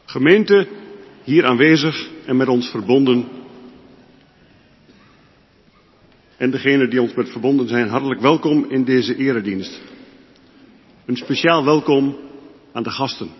Gemeente, hier aanwezig en met ons verbonden. En degenen die ons met verbonden zijn, hartelijk welkom in deze eredienst. Een speciaal welkom aan de gasten.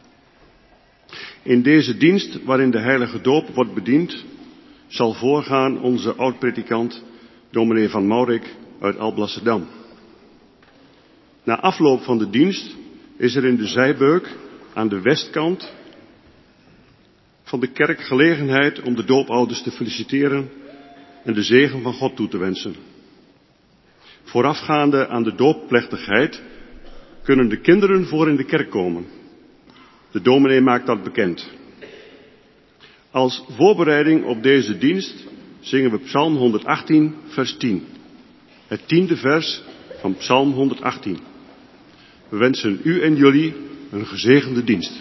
In deze dienst, waarin de heilige doop wordt bediend, zal voorgaan onze oud-predikant, dominee Van Maurik uit Alblasserdam. Na afloop van de dienst is er in de zijbeuk aan de westkant van de kerk gelegenheid om de doopouders te feliciteren en de zegen van God toe te wensen. Voorafgaande aan de doopplechtigheid kunnen de kinderen voor in de kerk komen. De dominee maakt dat bekend. Als voorbereiding op deze dienst zingen we Psalm 118, vers 10. Het 10e vers van Psalm 118. We wensen u en jullie een gezegende dienst.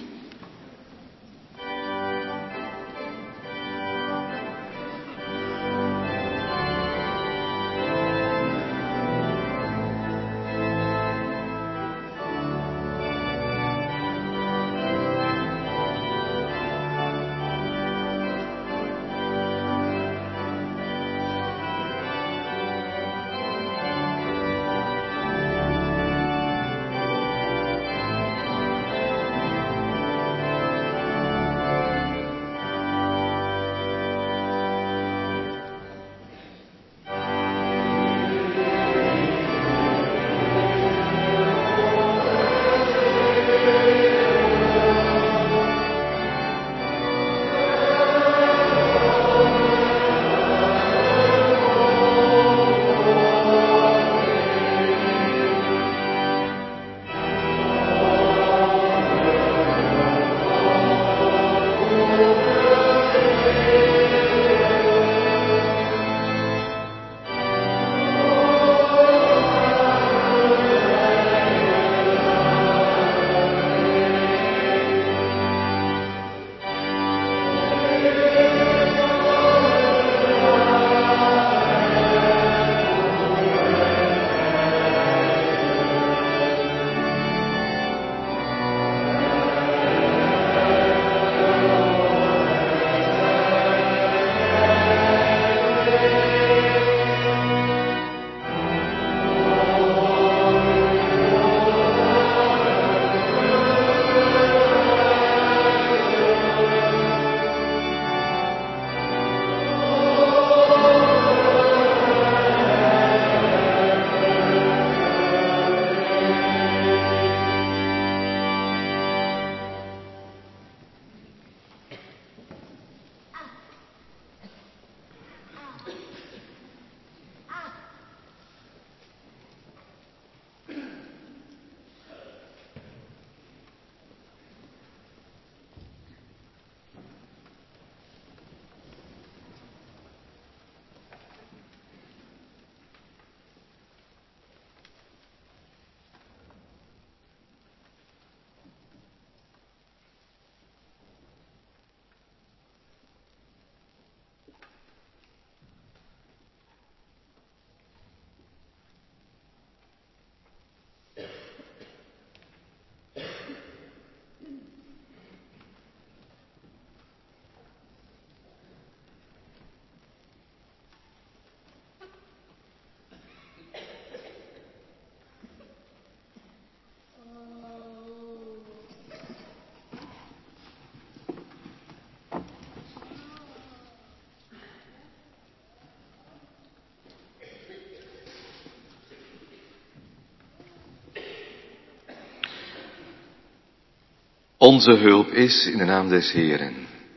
Onze hulp is in de naam des Heeren,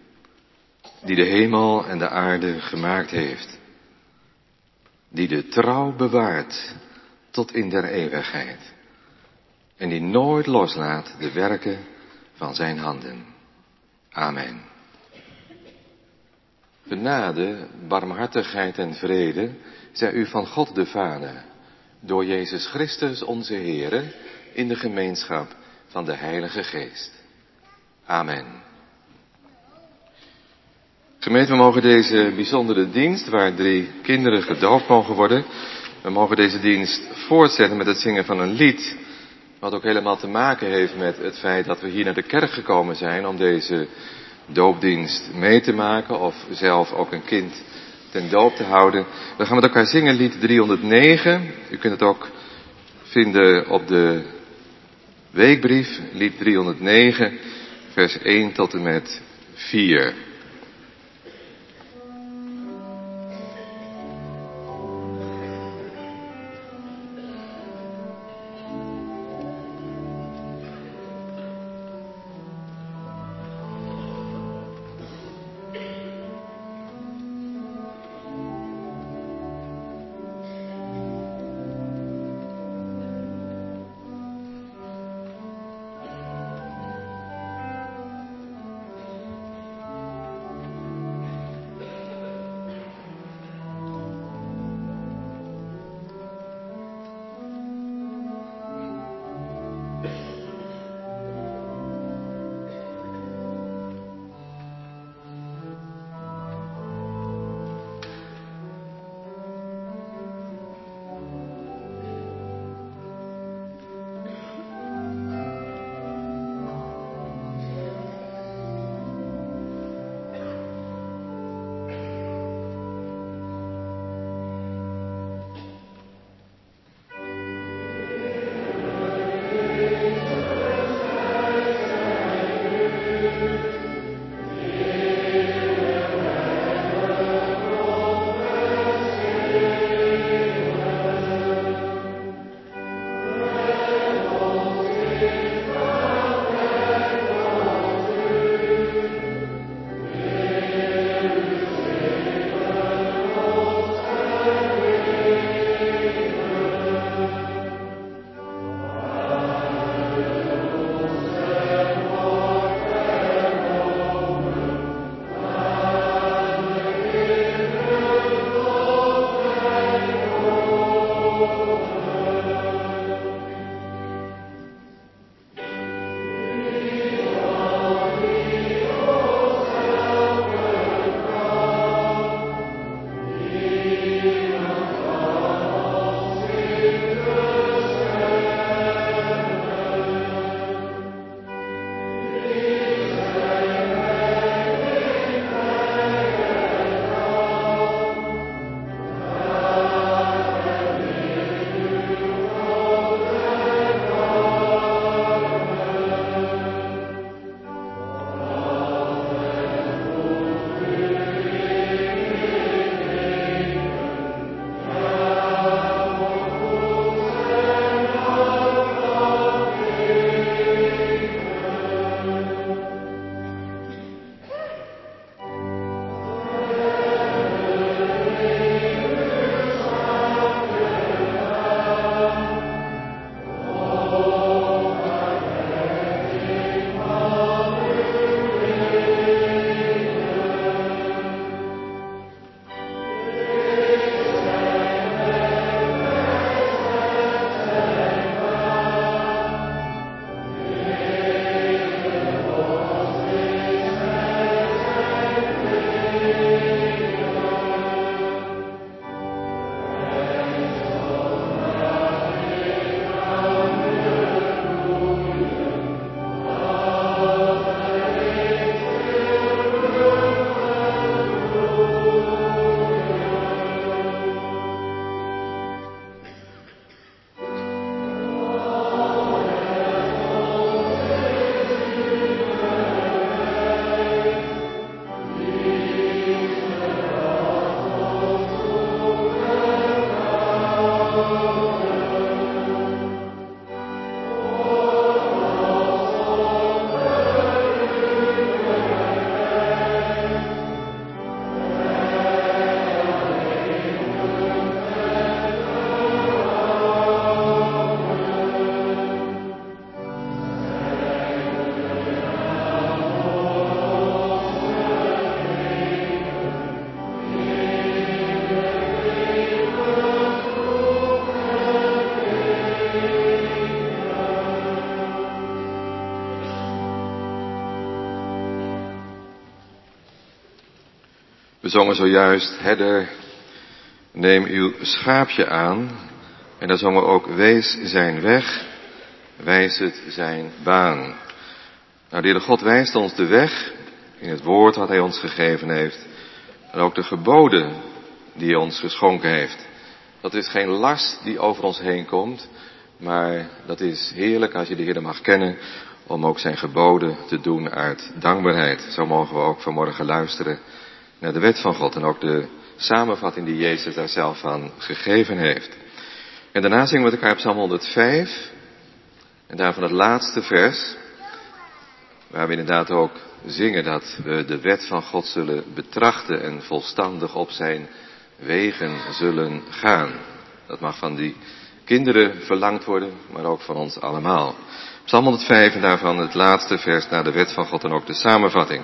die de hemel en de aarde gemaakt heeft, die de trouw bewaart tot in der eeuwigheid en die nooit loslaat de werken van zijn handen. Amen. Genade, barmhartigheid en vrede zij u van God de Vader, door Jezus Christus onze Heere, in de gemeenschap van de Heilige Geest. Amen. Gemeente, we mogen deze bijzondere dienst, waar 3 kinderen gedoopt mogen worden, we mogen deze dienst voortzetten met het zingen van een lied Wat ook helemaal te maken heeft met het feit dat we hier naar de kerk gekomen zijn om deze doopdienst mee te maken of zelf ook een kind ten doop te houden. We gaan met elkaar zingen lied 309. U kunt het ook vinden op de weekbrief, lied 309, vers 1 tot en met 4. We zongen zojuist, herder, neem uw schaapje aan. En dan zongen we ook, wees zijn weg wijst het zijn baan. Nou, de Heere God wijst ons de weg in het woord wat Hij ons gegeven heeft. En ook de geboden die Hij ons geschonken heeft. Dat is geen last die over ons heen komt. Maar dat is heerlijk als je de Heer mag kennen. Om ook zijn geboden te doen uit dankbaarheid. Zo mogen we ook vanmorgen luisteren naar de wet van God. En ook de samenvatting die Jezus daar zelf van gegeven heeft. En daarna zingen we met elkaar op Psalm 105. En daarvan het laatste vers. Waar we inderdaad ook zingen dat we de wet van God zullen betrachten. En volstandig op zijn wegen zullen gaan. Dat mag van die kinderen verlangd worden, maar ook van ons allemaal. Psalm 105 en daarvan het laatste vers naar de wet van God en ook de samenvatting.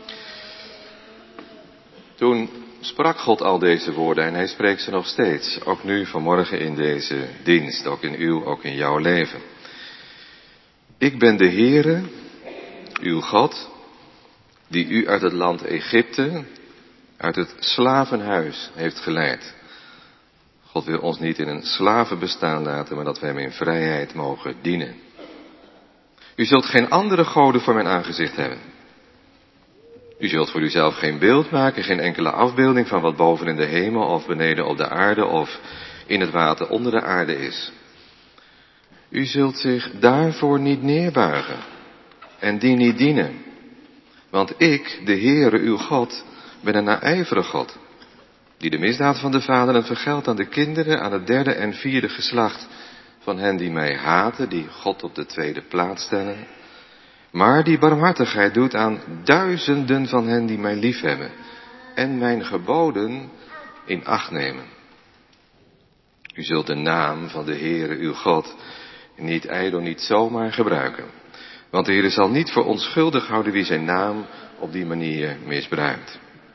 Toen sprak God al deze woorden en hij spreekt ze nog steeds. Ook nu vanmorgen in deze dienst, ook in uw, ook in jouw leven. Ik ben de Heere, uw God, die u uit het land Egypte, uit het slavenhuis heeft geleid. God wil ons niet in een slavenbestaan laten, maar dat we hem in vrijheid mogen dienen. U zult geen andere goden voor mijn aangezicht hebben. U zult voor uzelf geen beeld maken, geen enkele afbeelding van wat boven in de hemel of beneden op de aarde of in het water onder de aarde is. U zult zich daarvoor niet neerbuigen en die niet dienen. Want ik, de Heere, uw God, ben een naijverig God, die de misdaad van de vaderen vergeldt aan de kinderen, aan het derde en vierde geslacht van hen die mij haten, die God op de tweede plaats stellen, maar die barmhartigheid doet aan duizenden van hen die mij liefhebben en mijn geboden in acht nemen. U zult de naam van de Heere uw God niet ijdel, niet zomaar gebruiken. Want de Heere zal niet voor onschuldig houden wie zijn naam op die manier misbruikt.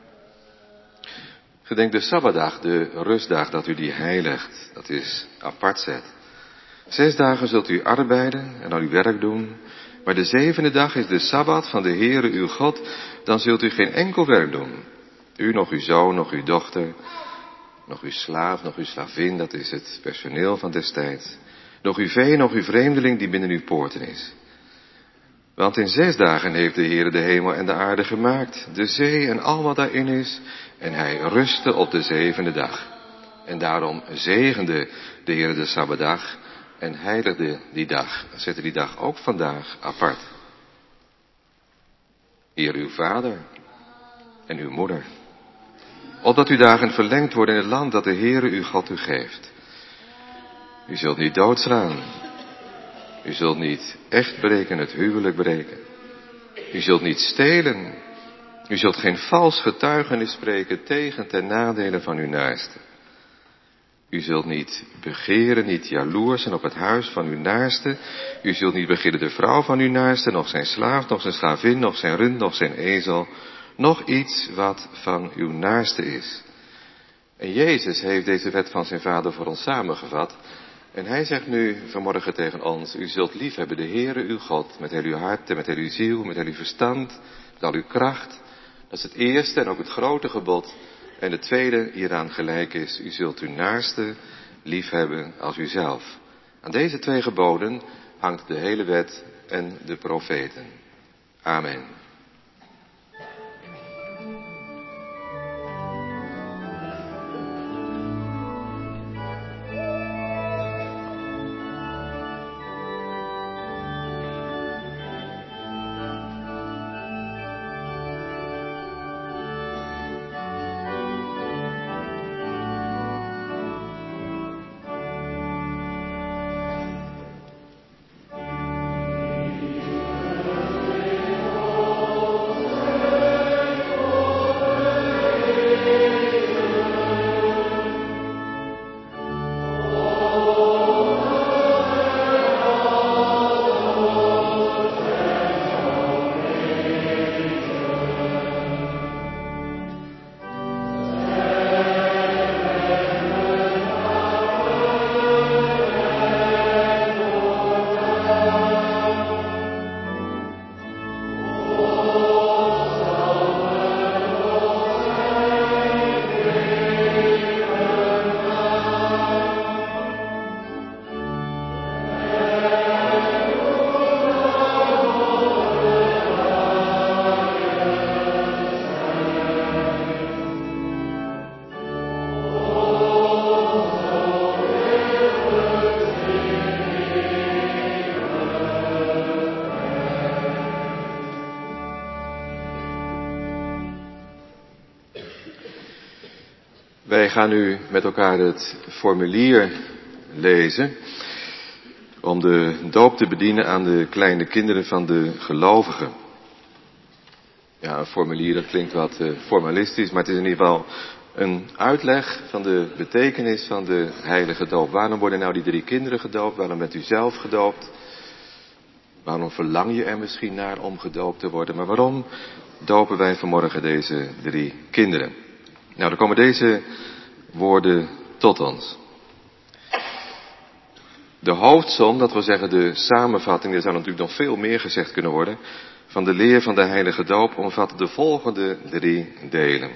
Gedenk de Sabbatdag, de rustdag, dat u die heiligt, dat is apart zet. 6 dagen zult u arbeiden en al uw werk doen, maar de 7e dag is de Sabbat van de Heere uw God, dan zult u geen enkel werk doen. U, nog uw zoon, nog uw dochter, nog uw slaaf, nog uw slavin, dat is het personeel van destijds, nog uw vee, nog uw vreemdeling die binnen uw poorten is. Want in 6 dagen heeft de Heere de hemel en de aarde gemaakt, de zee en al wat daarin is, en hij rustte op de 7e dag. En daarom zegende de Heere de Sabbatdag en heiligde die dag. Zette die dag ook vandaag apart. Eer uw vader en uw moeder, opdat uw dagen verlengd worden in het land dat de Heere uw God u geeft. U zult niet doodslaan. U zult niet echt breken, het huwelijk breken. U zult niet stelen. U zult geen vals getuigenis spreken tegen ten nadele van uw naaste. U zult niet begeren, niet jaloers zijn op het huis van uw naaste. U zult niet begeren de vrouw van uw naaste, nog zijn slaaf, nog zijn slavin, nog zijn rund, nog zijn ezel, nog iets wat van uw naaste is. En Jezus heeft deze wet van zijn Vader voor ons samengevat. En hij zegt nu vanmorgen tegen ons, u zult liefhebben de Heere uw God met heel uw hart en met heel uw ziel, met heel uw verstand, met al uw kracht. Dat is het eerste en ook het grote gebod. En het tweede hieraan gelijk is, u zult uw naaste liefhebben als uzelf. Aan deze 2 geboden hangt de hele wet en de profeten. Amen. Wij gaan nu met elkaar het formulier lezen om de doop te bedienen aan de kleine kinderen van de gelovigen. Ja, een formulier, dat klinkt wat formalistisch, maar het is in ieder geval een uitleg van de betekenis van de heilige doop. Waarom worden nou die 3 kinderen gedoopt? Waarom bent u zelf gedoopt? Waarom verlang je er misschien naar om gedoopt te worden? Maar waarom dopen wij vanmorgen deze 3 kinderen? Nou, dan komen deze woorden tot ons. De hoofdsom, dat wil zeggen de samenvatting, er zou natuurlijk nog veel meer gezegd kunnen worden, van de leer van de heilige doop omvat de volgende 3 delen.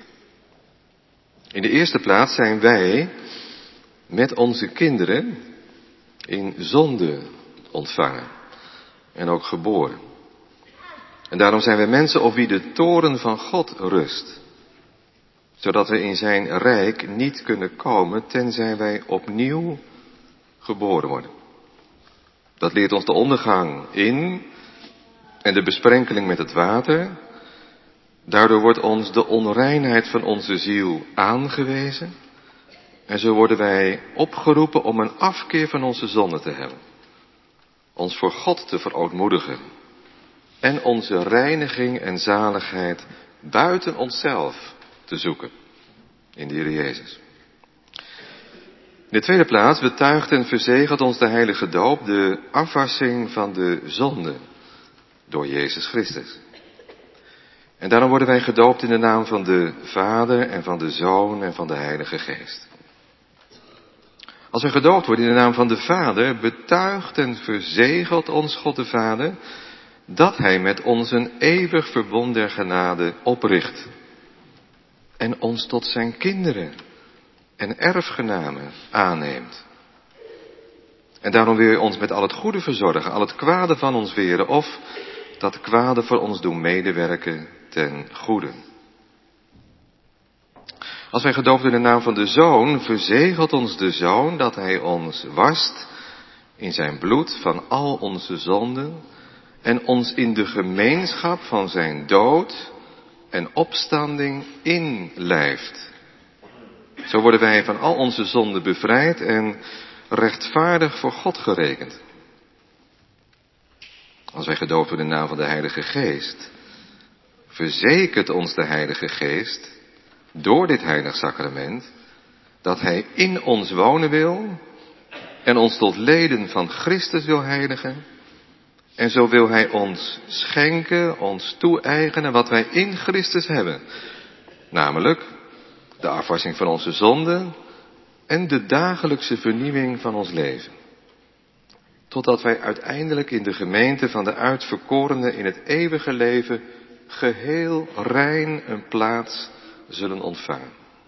In de eerste plaats zijn wij met onze kinderen in zonde ontvangen en ook geboren. En daarom zijn wij mensen op wie de toorn van God rust, zodat we in zijn rijk niet kunnen komen tenzij wij opnieuw geboren worden. Dat leert ons de ondergang in en de besprenkeling met het water. Daardoor wordt ons de onreinheid van onze ziel aangewezen. En zo worden wij opgeroepen om een afkeer van onze zonde te hebben. Ons voor God te verootmoedigen. En onze reiniging en zaligheid buiten onszelf te zoeken. In de Heer Jezus. In de tweede plaats betuigt en verzegelt ons de heilige doop de afwassing van de zonde door Jezus Christus. En daarom worden wij gedoopt in de naam van de Vader en van de Zoon en van de Heilige Geest. Als we gedoopt worden in de naam van de Vader, betuigt en verzegelt ons God de Vader dat Hij met ons een eeuwig verbond der genade opricht. En ons tot zijn kinderen en erfgenamen aanneemt. En daarom wil Hij ons met al het goede verzorgen, al het kwade van ons weren of dat kwade voor ons doen medewerken ten goede. Als wij gedoopt worden in de naam van de Zoon, verzegelt ons de Zoon dat Hij ons wast in zijn bloed van al onze zonden en ons in de gemeenschap van zijn dood en opstanding inlijft. Zo worden wij van al onze zonden bevrijd en rechtvaardig voor God gerekend. Als wij gedoopt worden in de naam van de Heilige Geest, verzekert ons de Heilige Geest door dit heilig sacrament dat Hij in ons wonen wil en ons tot leden van Christus wil heiligen. En zo wil Hij ons schenken, ons toe-eigenen wat wij in Christus hebben. Namelijk de afwassing van onze zonden en de dagelijkse vernieuwing van ons leven. Totdat wij uiteindelijk in de gemeente van de uitverkorenen in het eeuwige leven geheel rein een plaats zullen ontvangen.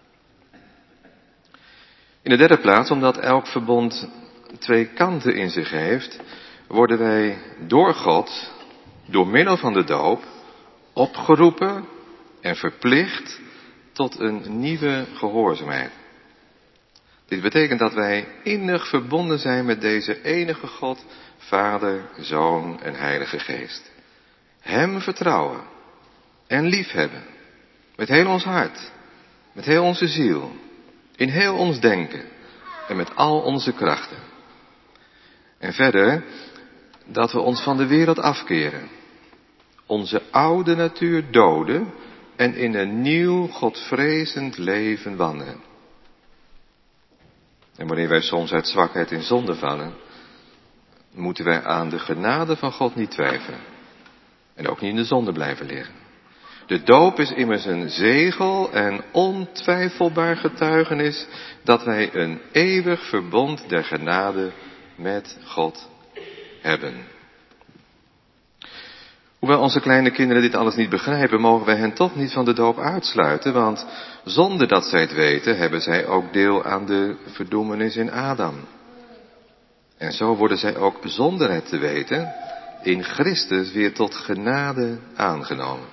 In de derde plaats, omdat elk verbond 2 kanten in zich heeft, worden wij door God, door middel van de doop, opgeroepen en verplicht tot een nieuwe gehoorzaamheid. Dit betekent dat wij innig verbonden zijn met deze enige God, Vader, Zoon en Heilige Geest. Hem vertrouwen en liefhebben, met heel ons hart, met heel onze ziel, in heel ons denken en met al onze krachten. En verder, dat we ons van de wereld afkeren, onze oude natuur doden en in een nieuw godvrezend leven wandelen. En wanneer wij soms uit zwakheid in zonde vallen, moeten wij aan de genade van God niet twijfelen. En ook niet in de zonde blijven liggen. De doop is immers een zegel en ontwijfelbaar getuigenis dat wij een eeuwig verbond der genade met God hebben. Hoewel onze kleine kinderen dit alles niet begrijpen, mogen wij hen toch niet van de doop uitsluiten, want zonder dat zij het weten, hebben zij ook deel aan de verdoemenis in Adam. En zo worden zij ook zonder het te weten in Christus weer tot genade aangenomen.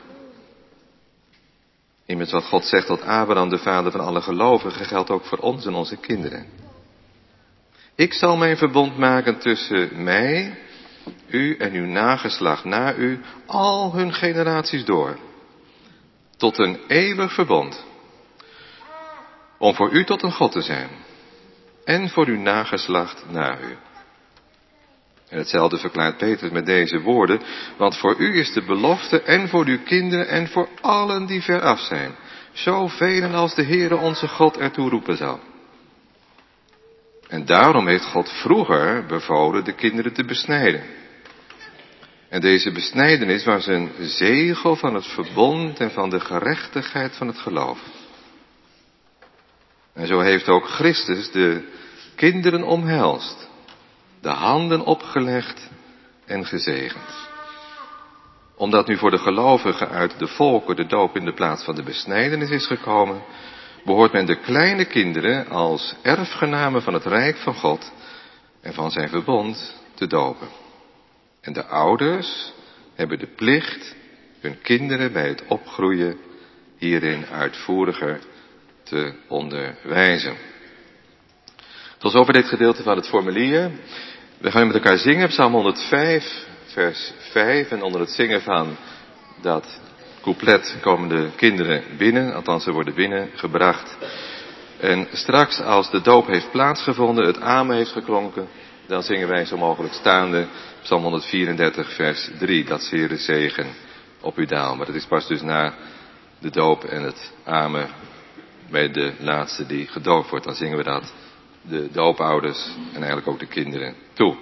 Immers wat God zegt tot Abraham, de vader van alle gelovigen, geldt ook voor ons en onze kinderen. Ik zal mijn verbond maken tussen mij, u en uw nageslacht na u, al hun generaties door. Tot een eeuwig verbond. om voor u tot een God te zijn en voor uw nageslacht na u. En hetzelfde verklaart Petrus met deze woorden, want voor u is de belofte en voor uw kinderen en voor allen die ver af zijn, zoveel als de Heere onze God ertoe roepen zal. En daarom heeft God vroeger bevolen de kinderen te besnijden. En deze besnijdenis was een zegel van het verbond en van de gerechtigheid van het geloof. En zo heeft ook Christus de kinderen omhelst, de handen opgelegd en gezegend. Omdat nu voor de gelovigen uit de volken de doop in de plaats van de besnijdenis is gekomen, behoort men de kleine kinderen als erfgenamen van het rijk van God en van zijn verbond te dopen. En de ouders hebben de plicht hun kinderen bij het opgroeien hierin uitvoeriger te onderwijzen. Tot zover dit gedeelte van het formulier. We gaan met elkaar zingen, Psalm 105, vers 5. En onder het zingen van dat couplet komen de kinderen binnen, althans ze worden binnengebracht. En straks als de doop heeft plaatsgevonden, het amen heeft geklonken, dan zingen wij zo mogelijk staande Psalm 134, vers 3. Dat zere zegen op u daal. Maar dat is pas dus na de doop en het amen bij de laatste die gedoopt wordt. Dan zingen we dat de doopouders en eigenlijk ook de kinderen toe.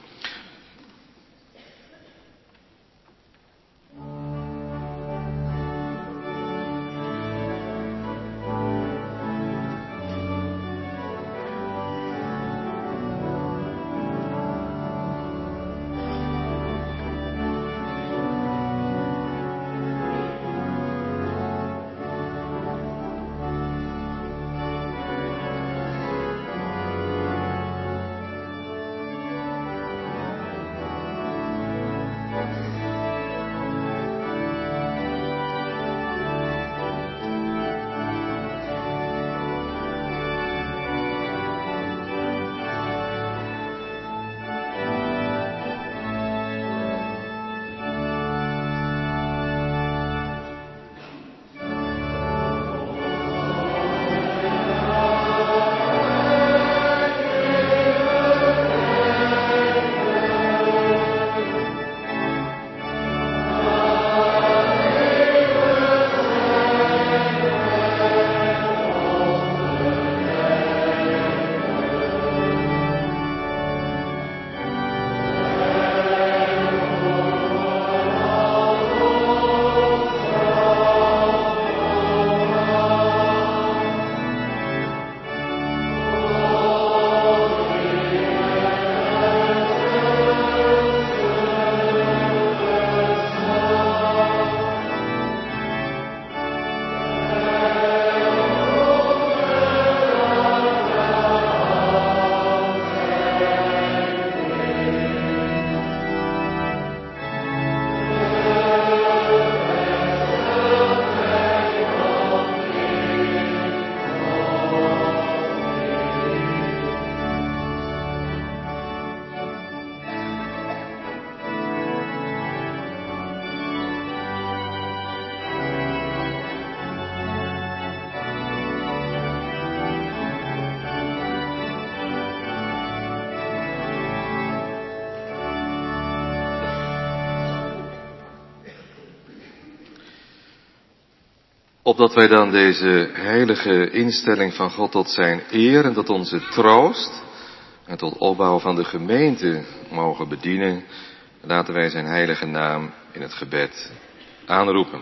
Opdat wij dan deze heilige instelling van God tot zijn eer en tot onze troost en tot opbouw van de gemeente mogen bedienen, laten wij zijn heilige naam in het gebed aanroepen.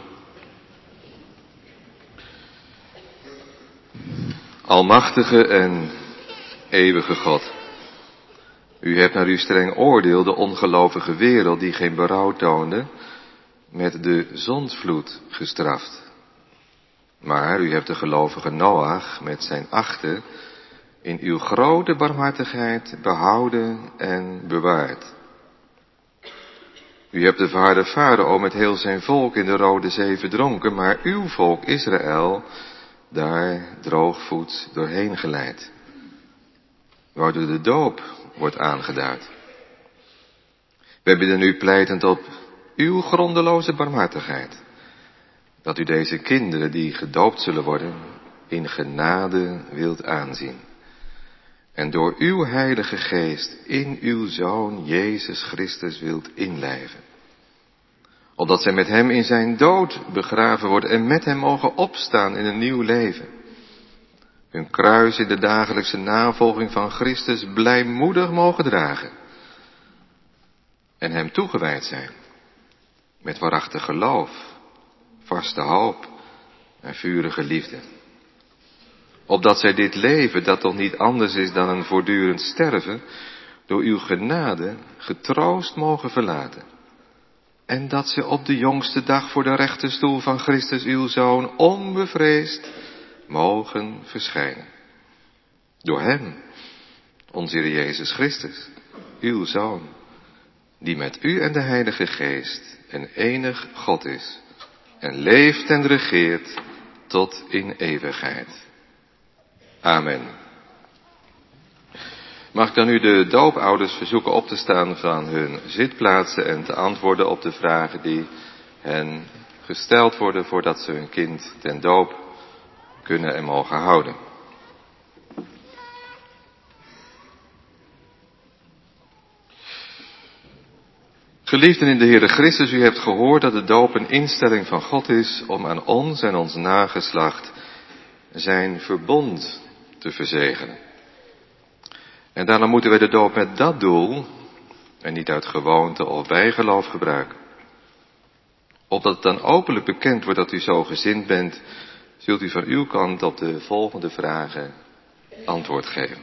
Almachtige en eeuwige God, u hebt naar uw streng oordeel de ongelovige wereld die geen berouw toonde, met de zondvloed gestraft. Maar u hebt de gelovige Noach met zijn 8 in uw grote barmhartigheid behouden en bewaard. U hebt de verharde Farao met heel zijn volk in de Rode Zee verdronken, maar uw volk Israël daar droogvoets doorheen geleid. Waardoor de doop wordt aangeduid. Wij bidden u pleitend op uw grondeloze barmhartigheid, dat u deze kinderen die gedoopt zullen worden, in genade wilt aanzien. En door uw Heilige Geest in uw Zoon Jezus Christus wilt inlijven. Opdat zij met hem in zijn dood begraven worden en met hem mogen opstaan in een nieuw leven. Hun kruis in de dagelijkse navolging van Christus blijmoedig mogen dragen. En hem toegewijd zijn. Met waarachtig geloof, vaste hoop en vurige liefde. Opdat zij dit leven, dat toch niet anders is dan een voortdurend sterven, door uw genade getroost mogen verlaten. En dat ze op de jongste dag voor de rechterstoel van Christus uw Zoon onbevreesd mogen verschijnen. Door hem, onze Heer Jezus Christus, uw Zoon, die met u en de Heilige Geest een enig God is en leeft en regeert tot in eeuwigheid. Amen. Mag ik dan nu de doopouders verzoeken op te staan van hun zitplaatsen en te antwoorden op de vragen die hen gesteld worden voordat ze hun kind ten doop kunnen en mogen houden. Geliefden in de Heere Christus, u hebt gehoord dat de doop een instelling van God is om aan ons en ons nageslacht zijn verbond te verzegelen. En daarom moeten wij de doop met dat doel, en niet uit gewoonte of bijgeloof gebruiken. Opdat het dan openlijk bekend wordt dat u zo gezind bent, zult u van uw kant op de volgende vragen antwoord geven.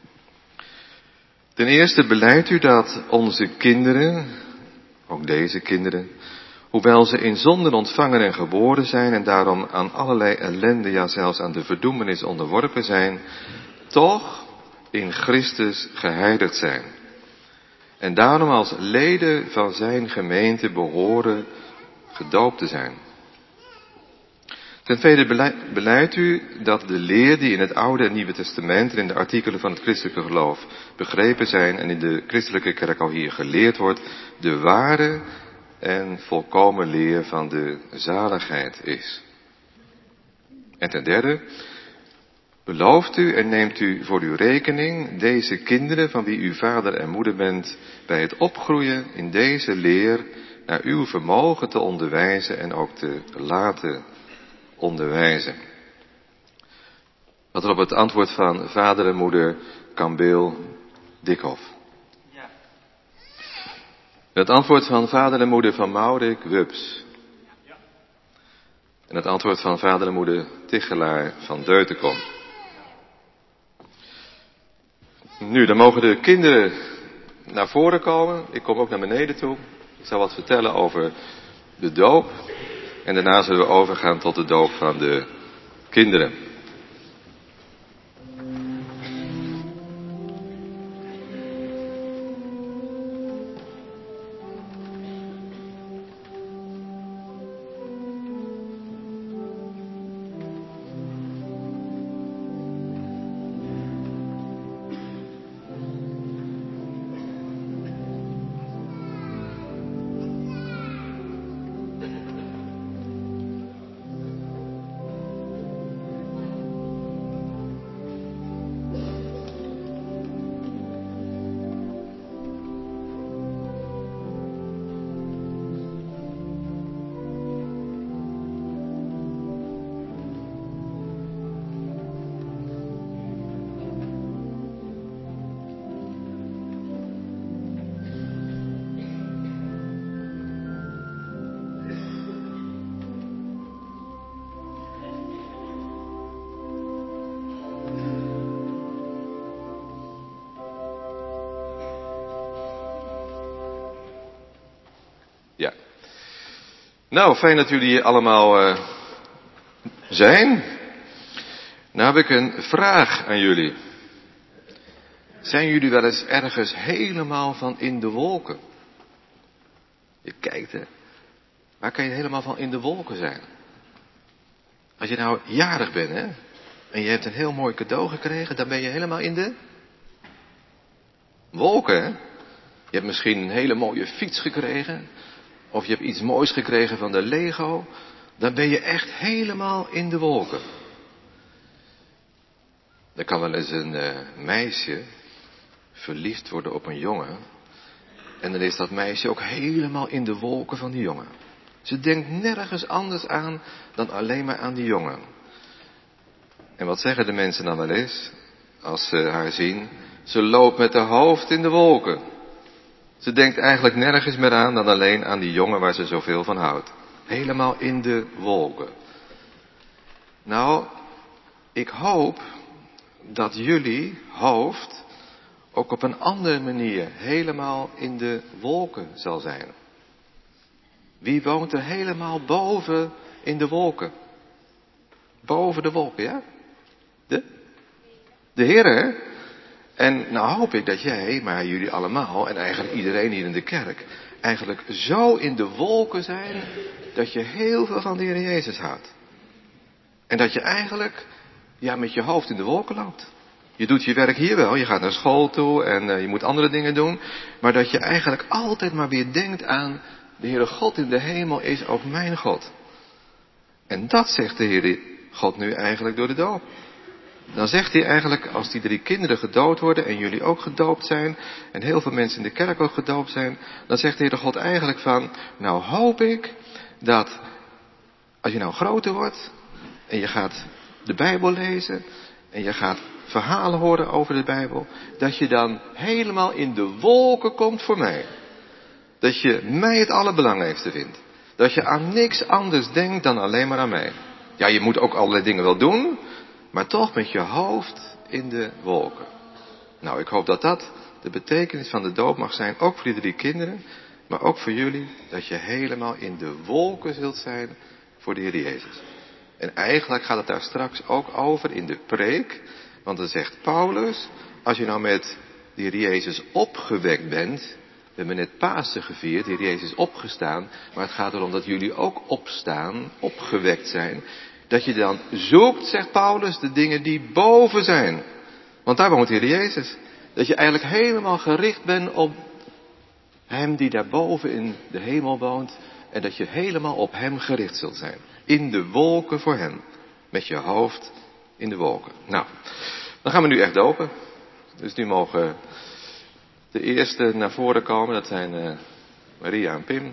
Ten eerste belijdt u dat onze kinderen, ook deze kinderen, hoewel ze in zonden ontvangen en geboren zijn en daarom aan allerlei ellende, ja zelfs aan de verdoemenis onderworpen zijn, toch in Christus geheiligd zijn. En daarom als leden van zijn gemeente behoren gedoopt te zijn. Ten tweede belijdt u dat de leer die in het Oude en Nieuwe Testament en in de artikelen van het christelijke geloof begrepen zijn en in de christelijke kerk al hier geleerd wordt, de ware en volkomen leer van de zaligheid is. En ten derde belooft u en neemt u voor uw rekening deze kinderen van wie u vader en moeder bent bij het opgroeien in deze leer naar uw vermogen te onderwijzen en ook te laten onderwijzen. Wat er op het antwoord van vader en moeder Kambeel Dikhoff. Ja. Het antwoord van vader en moeder van Maurik Wups. Ja. En het antwoord van vader en moeder Tichelaar van Deutenkom. Nu, dan mogen de kinderen naar voren komen. Ik kom ook naar beneden toe. Ik zal wat vertellen over de doop. En daarna zullen we overgaan tot de doop van de kinderen. Ja. Nou, fijn dat jullie hier allemaal zijn. Nou heb ik een vraag aan jullie. Zijn jullie wel eens ergens helemaal van in de wolken? Je kijkt, hè. Waar kan je helemaal van in de wolken zijn? Als je nou jarig bent, hè. En je hebt een heel mooi cadeau gekregen, dan ben je helemaal in de wolken, hè. Je hebt misschien een hele mooie fiets gekregen. Of je hebt iets moois gekregen van de Lego. Dan ben je echt helemaal in de wolken. Er kan wel eens een meisje verliefd worden op een jongen. En dan is dat meisje ook helemaal in de wolken van die jongen. Ze denkt nergens anders aan dan alleen maar aan die jongen. En wat zeggen de mensen dan wel eens als ze haar zien? Ze loopt met haar hoofd in de wolken. Ze denkt eigenlijk nergens meer aan dan alleen aan die jongen waar ze zoveel van houdt. Helemaal in de wolken. Nou, ik hoop dat jullie hoofd ook op een andere manier helemaal in de wolken zal zijn. Wie woont er helemaal boven in de wolken? Boven de wolken, ja? De Heer, hè? En nou hoop ik dat jij, maar jullie allemaal en eigenlijk iedereen hier in de kerk, eigenlijk zo in de wolken zijn dat je heel veel van de Heer Jezus houdt. En dat je eigenlijk, met je hoofd in de wolken loopt. Je doet je werk hier wel, je gaat naar school toe en je moet andere dingen doen. Maar dat je eigenlijk altijd maar weer denkt aan, de Heere God in de hemel is ook mijn God. En dat zegt de Heere God nu eigenlijk door de doop. Dan zegt hij eigenlijk, als die 3 kinderen gedoopt worden en jullie ook gedoopt zijn, en heel veel mensen in de kerk ook gedoopt zijn, dan zegt de Heere God eigenlijk van, nou hoop ik dat, als je nou groter wordt, en je gaat de Bijbel lezen, en je gaat verhalen horen over de Bijbel, dat je dan helemaal in de wolken komt voor mij. Dat je mij het allerbelangrijkste vindt. Dat je aan niks anders denkt dan alleen maar aan mij. Ja, je moet ook allerlei dingen wel doen, maar toch met je hoofd in de wolken. Nou, ik hoop dat dat de betekenis van de doop mag zijn, ook voor die 3 kinderen, maar ook voor jullie, dat je helemaal in de wolken zult zijn voor de Heer Jezus. En eigenlijk gaat het daar straks ook over in de preek, want dan zegt Paulus, als je nou met de Heer Jezus opgewekt bent, we hebben net Pasen gevierd, de Heer Jezus is opgestaan, maar het gaat erom dat jullie ook opstaan, opgewekt zijn. Dat je dan zoekt, zegt Paulus, de dingen die boven zijn. Want daar woont de Heer Jezus. Dat je eigenlijk helemaal gericht bent op Hem die daarboven in de hemel woont. En dat je helemaal op Hem gericht zult zijn. In de wolken voor Hem. Met je hoofd in de wolken. Nou, dan gaan we nu echt dopen. Dus nu mogen de eerste naar voren komen. Dat zijn Maria en Pim.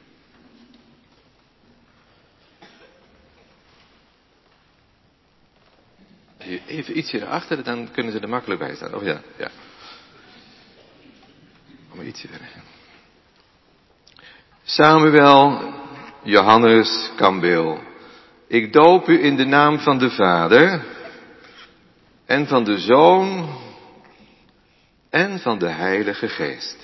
Even ietsje erachter, dan kunnen ze er makkelijk bij staan. Oh ja, ja. Kom maar ietsje verder. Samuel, Johannes, Kambeel. Ik doop u in de naam van de Vader en van de Zoon en van de Heilige Geest.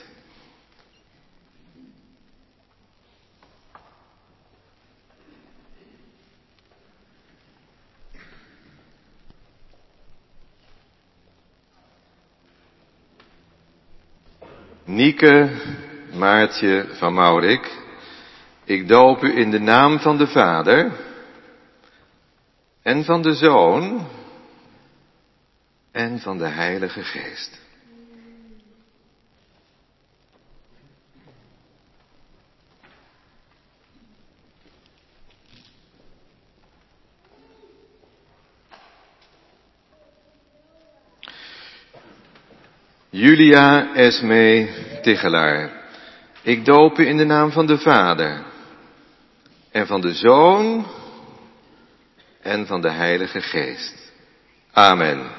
Nieke, Maartje van Maurik, ik doop u in de naam van de Vader en van de Zoon en van de Heilige Geest. Julia Esme Tigelaar, ik doop u in de naam van de Vader en van de Zoon en van de Heilige Geest. Amen.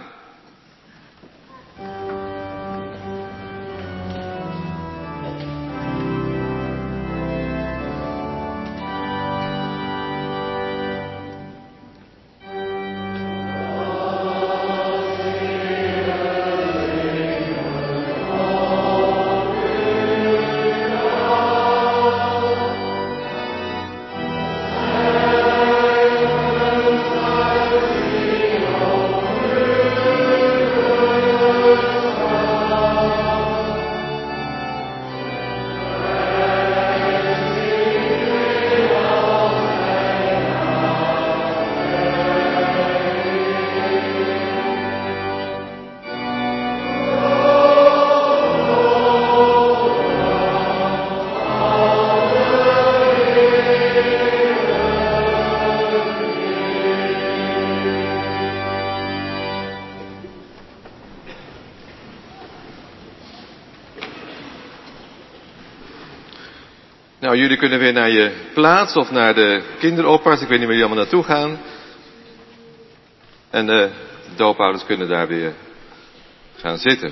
Nou, jullie kunnen weer naar je plaats of naar de kinderoppas. Ik weet niet waar jullie allemaal naartoe gaan. En de doopouders kunnen daar weer gaan zitten.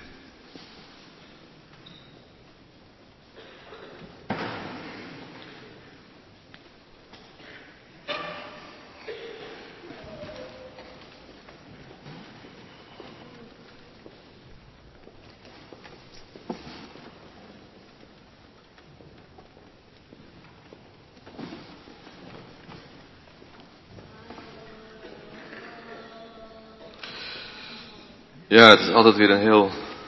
Ja, het is altijd weer een heel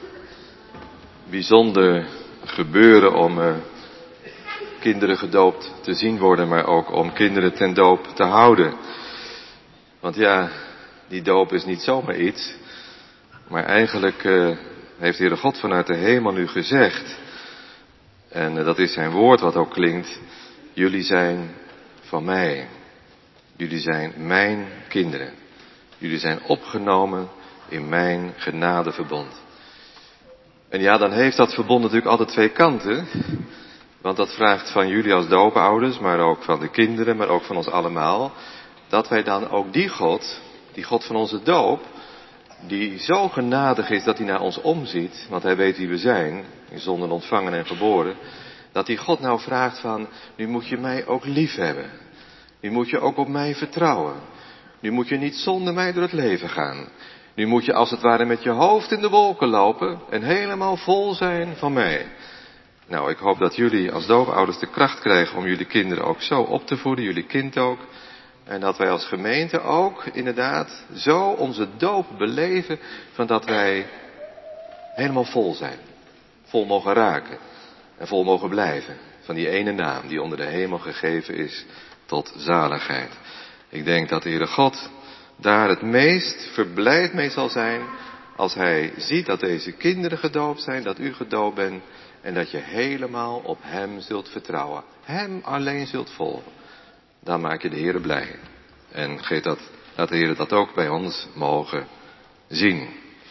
bijzonder gebeuren om kinderen gedoopt te zien worden, maar ook om kinderen ten doop te houden. Want ja, die doop is niet zomaar iets, maar eigenlijk heeft de Heere God vanuit de hemel nu gezegd, en dat is zijn woord wat ook klinkt, jullie zijn van mij, jullie zijn mijn kinderen, jullie zijn opgenomen in mijn genadeverbond. En ja, dan heeft dat verbond natuurlijk altijd twee kanten. Want dat vraagt van jullie als doopouders, maar ook van de kinderen, maar ook van ons allemaal, dat wij dan ook die God van onze doop, die zo genadig is dat hij naar ons omziet, want hij weet wie we zijn, in zonden ontvangen en geboren, dat die God nou vraagt van, nu moet je mij ook lief hebben. Nu moet je ook op mij vertrouwen. Nu moet je niet zonder mij door het leven gaan. Nu moet je als het ware met je hoofd in de wolken lopen en helemaal vol zijn van mij. Nou, ik hoop dat jullie als doopouders de kracht krijgen om jullie kinderen ook zo op te voeden, jullie kind ook. En dat wij als gemeente ook inderdaad zo onze doop beleven, van dat wij helemaal vol zijn. Vol mogen raken en vol mogen blijven van die ene naam die onder de hemel gegeven is tot zaligheid. Ik denk dat de Heere God daar het meest verblijd mee zal zijn als hij ziet dat deze kinderen gedoopt zijn, dat u gedoopt bent en dat je helemaal op hem zult vertrouwen. Hem alleen zult volgen. Dan maak je de Heere blij. En laat de Heere dat ook bij ons mogen zien.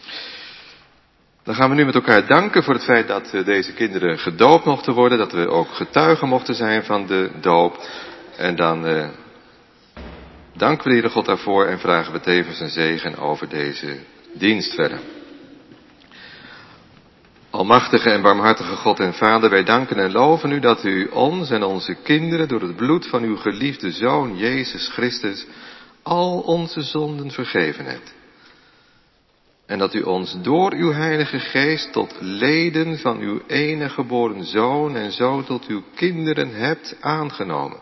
Dan gaan we nu met elkaar danken voor het feit dat deze kinderen gedoopt mochten worden, dat we ook getuigen mochten zijn van de doop. En dan danken we de Heere God daarvoor en vragen we tevens een zegen over deze dienst verder. Almachtige en barmhartige God en Vader, wij danken en loven u dat u ons en onze kinderen door het bloed van uw geliefde Zoon Jezus Christus al onze zonden vergeven hebt. En dat u ons door uw Heilige Geest tot leden van uw enige geboren Zoon en zo tot uw kinderen hebt aangenomen.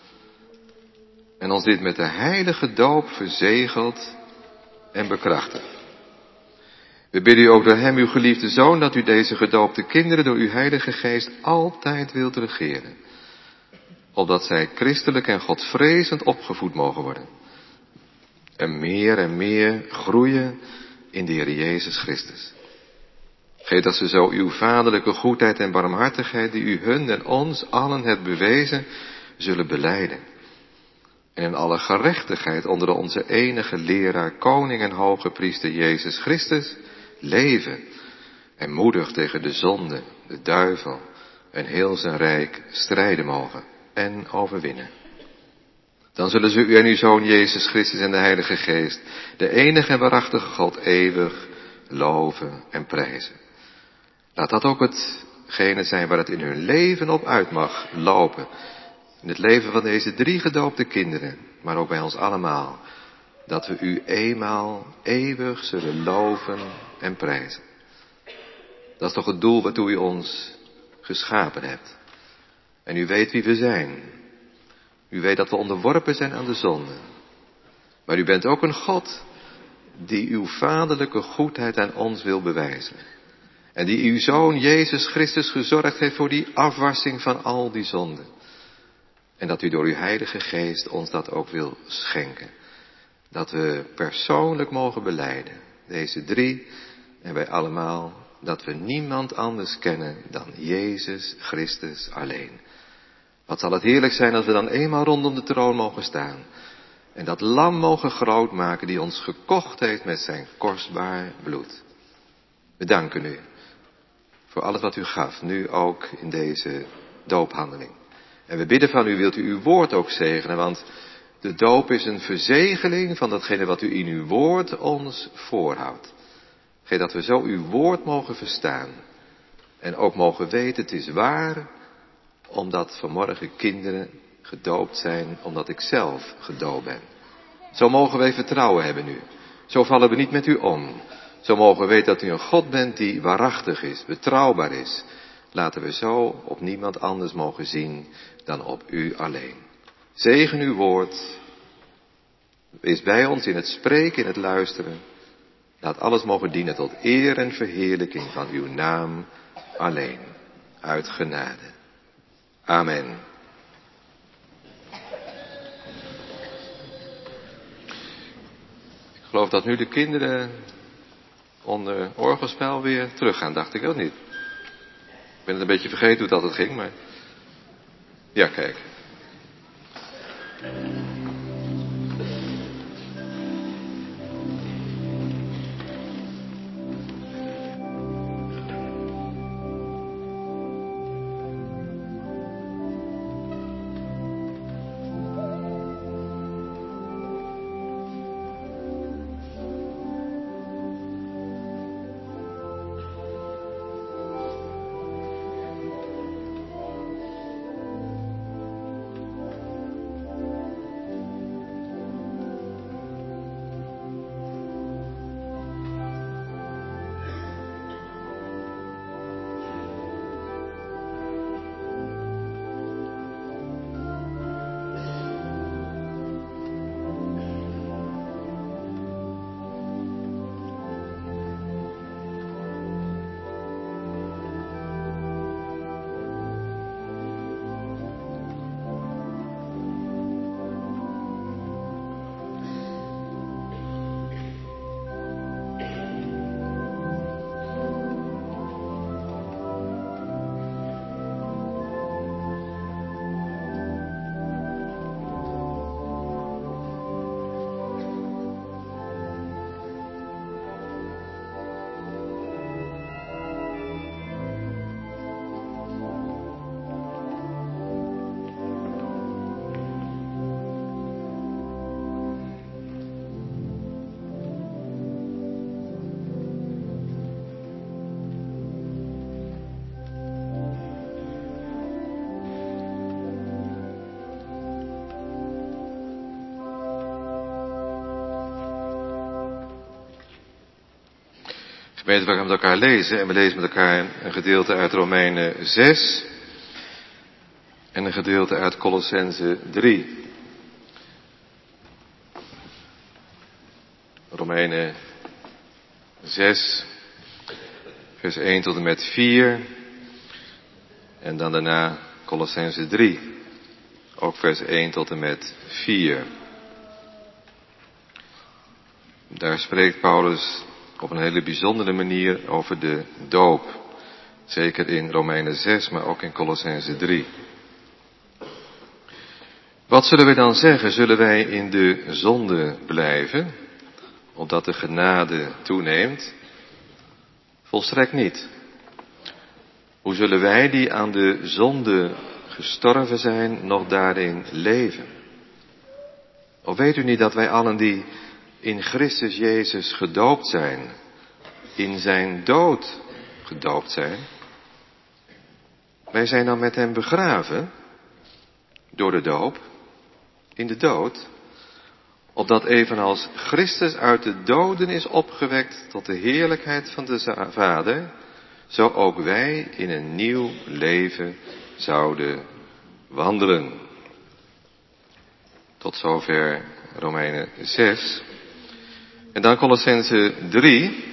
En ons dit met de heilige doop verzegeld en bekrachtigt. We bidden u ook door hem, uw geliefde Zoon, dat u deze gedoopte kinderen door uw Heilige Geest altijd wilt regeren. Opdat zij christelijk en godvrezend opgevoed mogen worden. En meer groeien in de Heer Jezus Christus. Geef dat ze zo uw vaderlijke goedheid en barmhartigheid, die u hun en ons allen hebt bewezen, zullen belijden. En in alle gerechtigheid onder onze enige leraar, koning en hoge priester Jezus Christus leven en moedig tegen de zonde, de duivel en heel zijn rijk strijden mogen en overwinnen. Dan zullen ze u en uw Zoon Jezus Christus en de Heilige Geest, de enige en waarachtige God, eeuwig loven en prijzen. Laat dat ook hetgene zijn waar het in hun leven op uit mag lopen. In het leven van deze 3 gedoopte kinderen, maar ook bij ons allemaal. Dat we u eenmaal eeuwig zullen loven en prijzen. Dat is toch het doel waartoe u ons geschapen hebt. En u weet wie we zijn. U weet dat we onderworpen zijn aan de zonde. Maar u bent ook een God die uw vaderlijke goedheid aan ons wil bewijzen. En die uw Zoon Jezus Christus gezorgd heeft voor die afwassing van al die zonden. En dat u door uw Heilige Geest ons dat ook wil schenken. Dat we persoonlijk mogen belijden. Deze 3 en wij allemaal. Dat we niemand anders kennen dan Jezus Christus alleen. Wat zal het heerlijk zijn als we dan eenmaal rondom de troon mogen staan. En dat lam mogen groot maken die ons gekocht heeft met zijn kostbaar bloed. We danken u voor alles wat u gaf. Nu ook in deze doophandeling. En we bidden van u, wilt u uw woord ook zegenen, want de doop is een verzegeling van datgene wat u in uw woord ons voorhoudt. Geef dat we zo uw woord mogen verstaan en ook mogen weten, het is waar, omdat vanmorgen kinderen gedoopt zijn, omdat ik zelf gedoopt ben. Zo mogen wij vertrouwen hebben nu. Zo vallen we niet met u om. Zo mogen we weten dat u een God bent die waarachtig is, betrouwbaar is. Laten we zo op niemand anders mogen zien dan op u alleen. Zegen uw woord. Wees bij ons in het spreken, in het luisteren. Laat alles mogen dienen tot eer en verheerlijking van uw naam alleen. Uit genade. Amen. Ik geloof dat nu de kinderen onder orgelspel weer teruggaan, dacht ik ook niet. Ik ben het een beetje vergeten hoe dat het ging, maar... Ja, kijk. Gemeente, we gaan met elkaar lezen en we lezen met elkaar een gedeelte uit Romeinen 6 en een gedeelte uit Colossenzen 3. Romeinen 6, vers 1 tot en met 4 en dan daarna Colossenzen 3, ook vers 1 tot en met 4. Daar spreekt Paulus op een hele bijzondere manier over de doop. Zeker in Romeinen 6, maar ook in Colossenzen 3. Wat zullen we dan zeggen? Zullen wij in de zonde blijven, opdat de genade toeneemt? Volstrekt niet. Hoe zullen wij die aan de zonde gestorven zijn, nog daarin leven? Of weet u niet dat wij allen die in Christus Jezus gedoopt zijn, in zijn dood gedoopt zijn? Wij zijn dan met hem begraven, door de doop, in de dood, opdat evenals Christus uit de doden is opgewekt tot de heerlijkheid van de Vader, zo ook wij in een nieuw leven zouden wandelen. Tot zover Romeinen 6. En dan Colossenzen 3.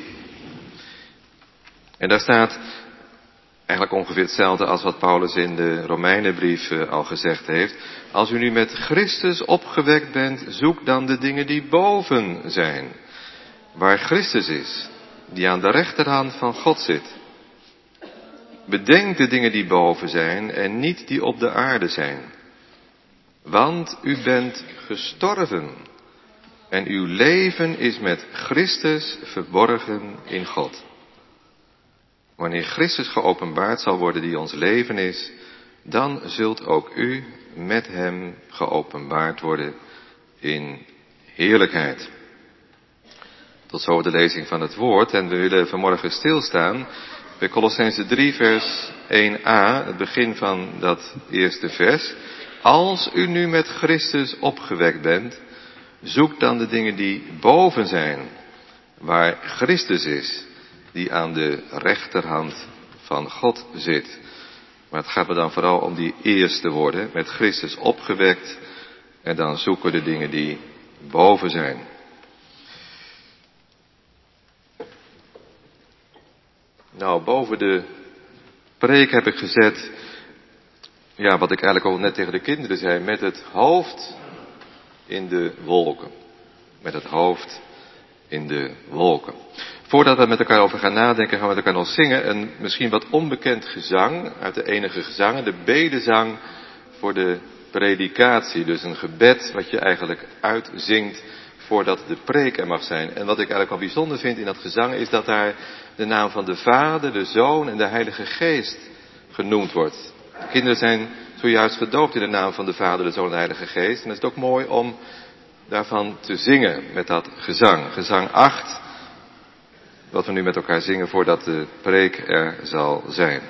En daar staat eigenlijk ongeveer hetzelfde als wat Paulus in de Romeinenbrief al gezegd heeft. Als u nu met Christus opgewekt bent, zoek dan de dingen die boven zijn. Waar Christus is, die aan de rechterhand van God zit. Bedenk de dingen die boven zijn en niet die op de aarde zijn. Want u bent gestorven en uw leven is met Christus verborgen in God. Wanneer Christus geopenbaard zal worden die ons leven is, dan zult ook u met hem geopenbaard worden in heerlijkheid. Tot zo de lezing van het woord. En we willen vanmorgen stilstaan bij Kolossenzen 3 vers 1a, het begin van dat eerste vers. Als u nu met Christus opgewekt bent, zoek dan de dingen die boven zijn, waar Christus is, die aan de rechterhand van God zit. Maar het gaat me dan vooral om die eerste woorden, met Christus opgewekt, en dan zoeken we de dingen die boven zijn. Nou, boven de preek heb ik gezet, ja, wat ik eigenlijk al net tegen de kinderen zei, met het hoofd in de wolken. Met het hoofd in de wolken. Voordat we met elkaar over gaan nadenken, gaan we met elkaar nog zingen een misschien wat onbekend gezang uit de enige gezangen, de bedezang voor de predikatie. Dus een gebed wat je eigenlijk uitzingt voordat de preek er mag zijn. En wat ik eigenlijk wel bijzonder vind in dat gezang is dat daar de naam van de Vader, de Zoon en de Heilige Geest genoemd wordt. De kinderen zijn zojuist gedoopt in de naam van de Vader, de Zoon en de Heilige Geest. En het is ook mooi om daarvan te zingen met dat gezang. Gezang 8, wat we nu met elkaar zingen voordat de preek er zal zijn.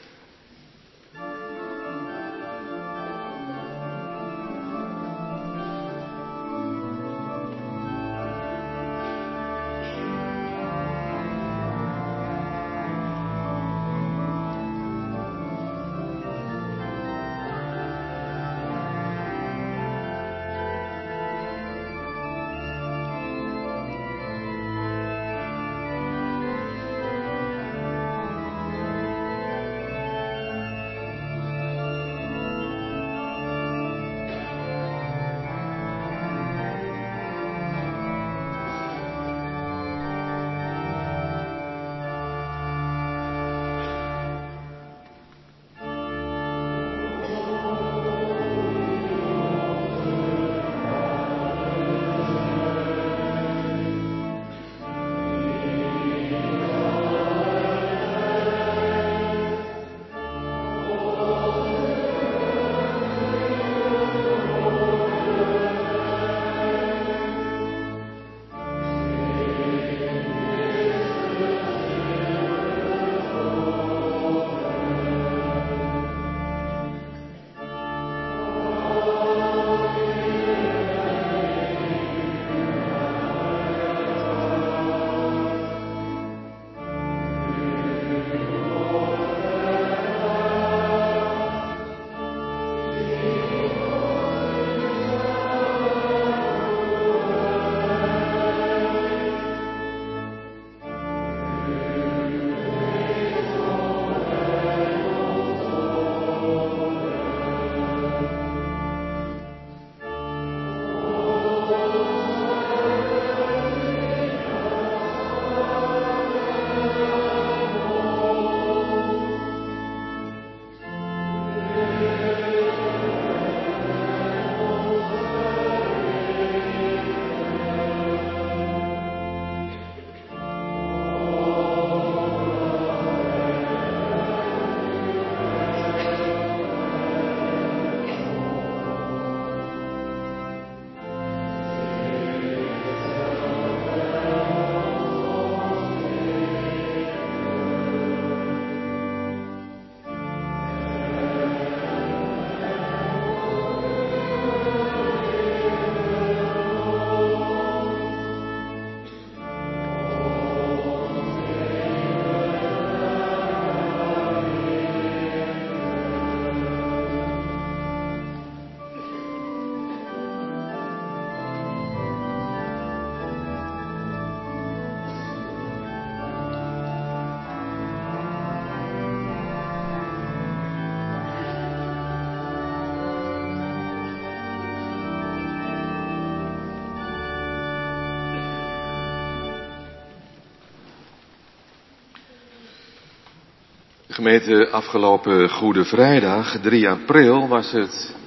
Gemeente, afgelopen Goede Vrijdag, 3 april, was het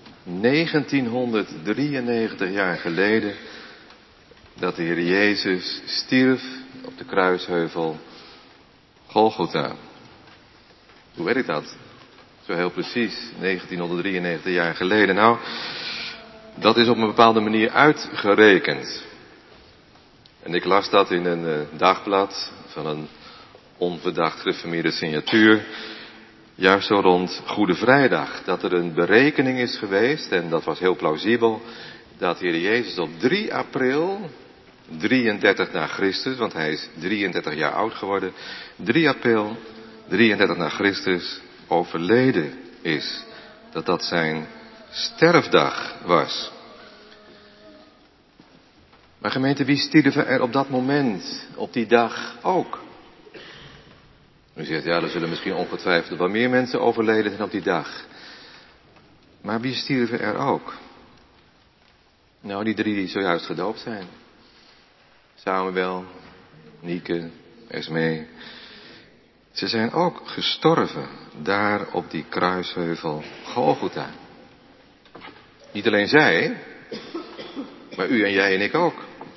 1993 jaar geleden dat de Heer Jezus stierf op de kruisheuvel Golgotha. Hoe werkt dat? Zo heel precies, 1993 jaar geleden. Nou, dat is op een bepaalde manier uitgerekend. En ik las dat in een dagblad van een onverdacht gereformeerde signatuur. Juist zo rond Goede Vrijdag. Dat er een berekening is geweest, en dat was heel plausibel, dat de Heer Jezus op 3 april, 33 na Christus, want hij is 33 jaar oud geworden. 3 april, 33 na Christus, overleden is. Dat dat zijn sterfdag was. Maar gemeente, wie stierven er op dat moment, op die dag ook? U zegt, ja, er zullen misschien ongetwijfeld wel meer mensen overleden zijn op die dag. Maar wie stierven er ook? Nou, die 3 die zojuist gedoopt zijn. Samuel, Nieke, Esmee. Ze zijn ook gestorven daar op die kruisheuvel Golgotha. Niet alleen zij, maar u en jij en ik ook.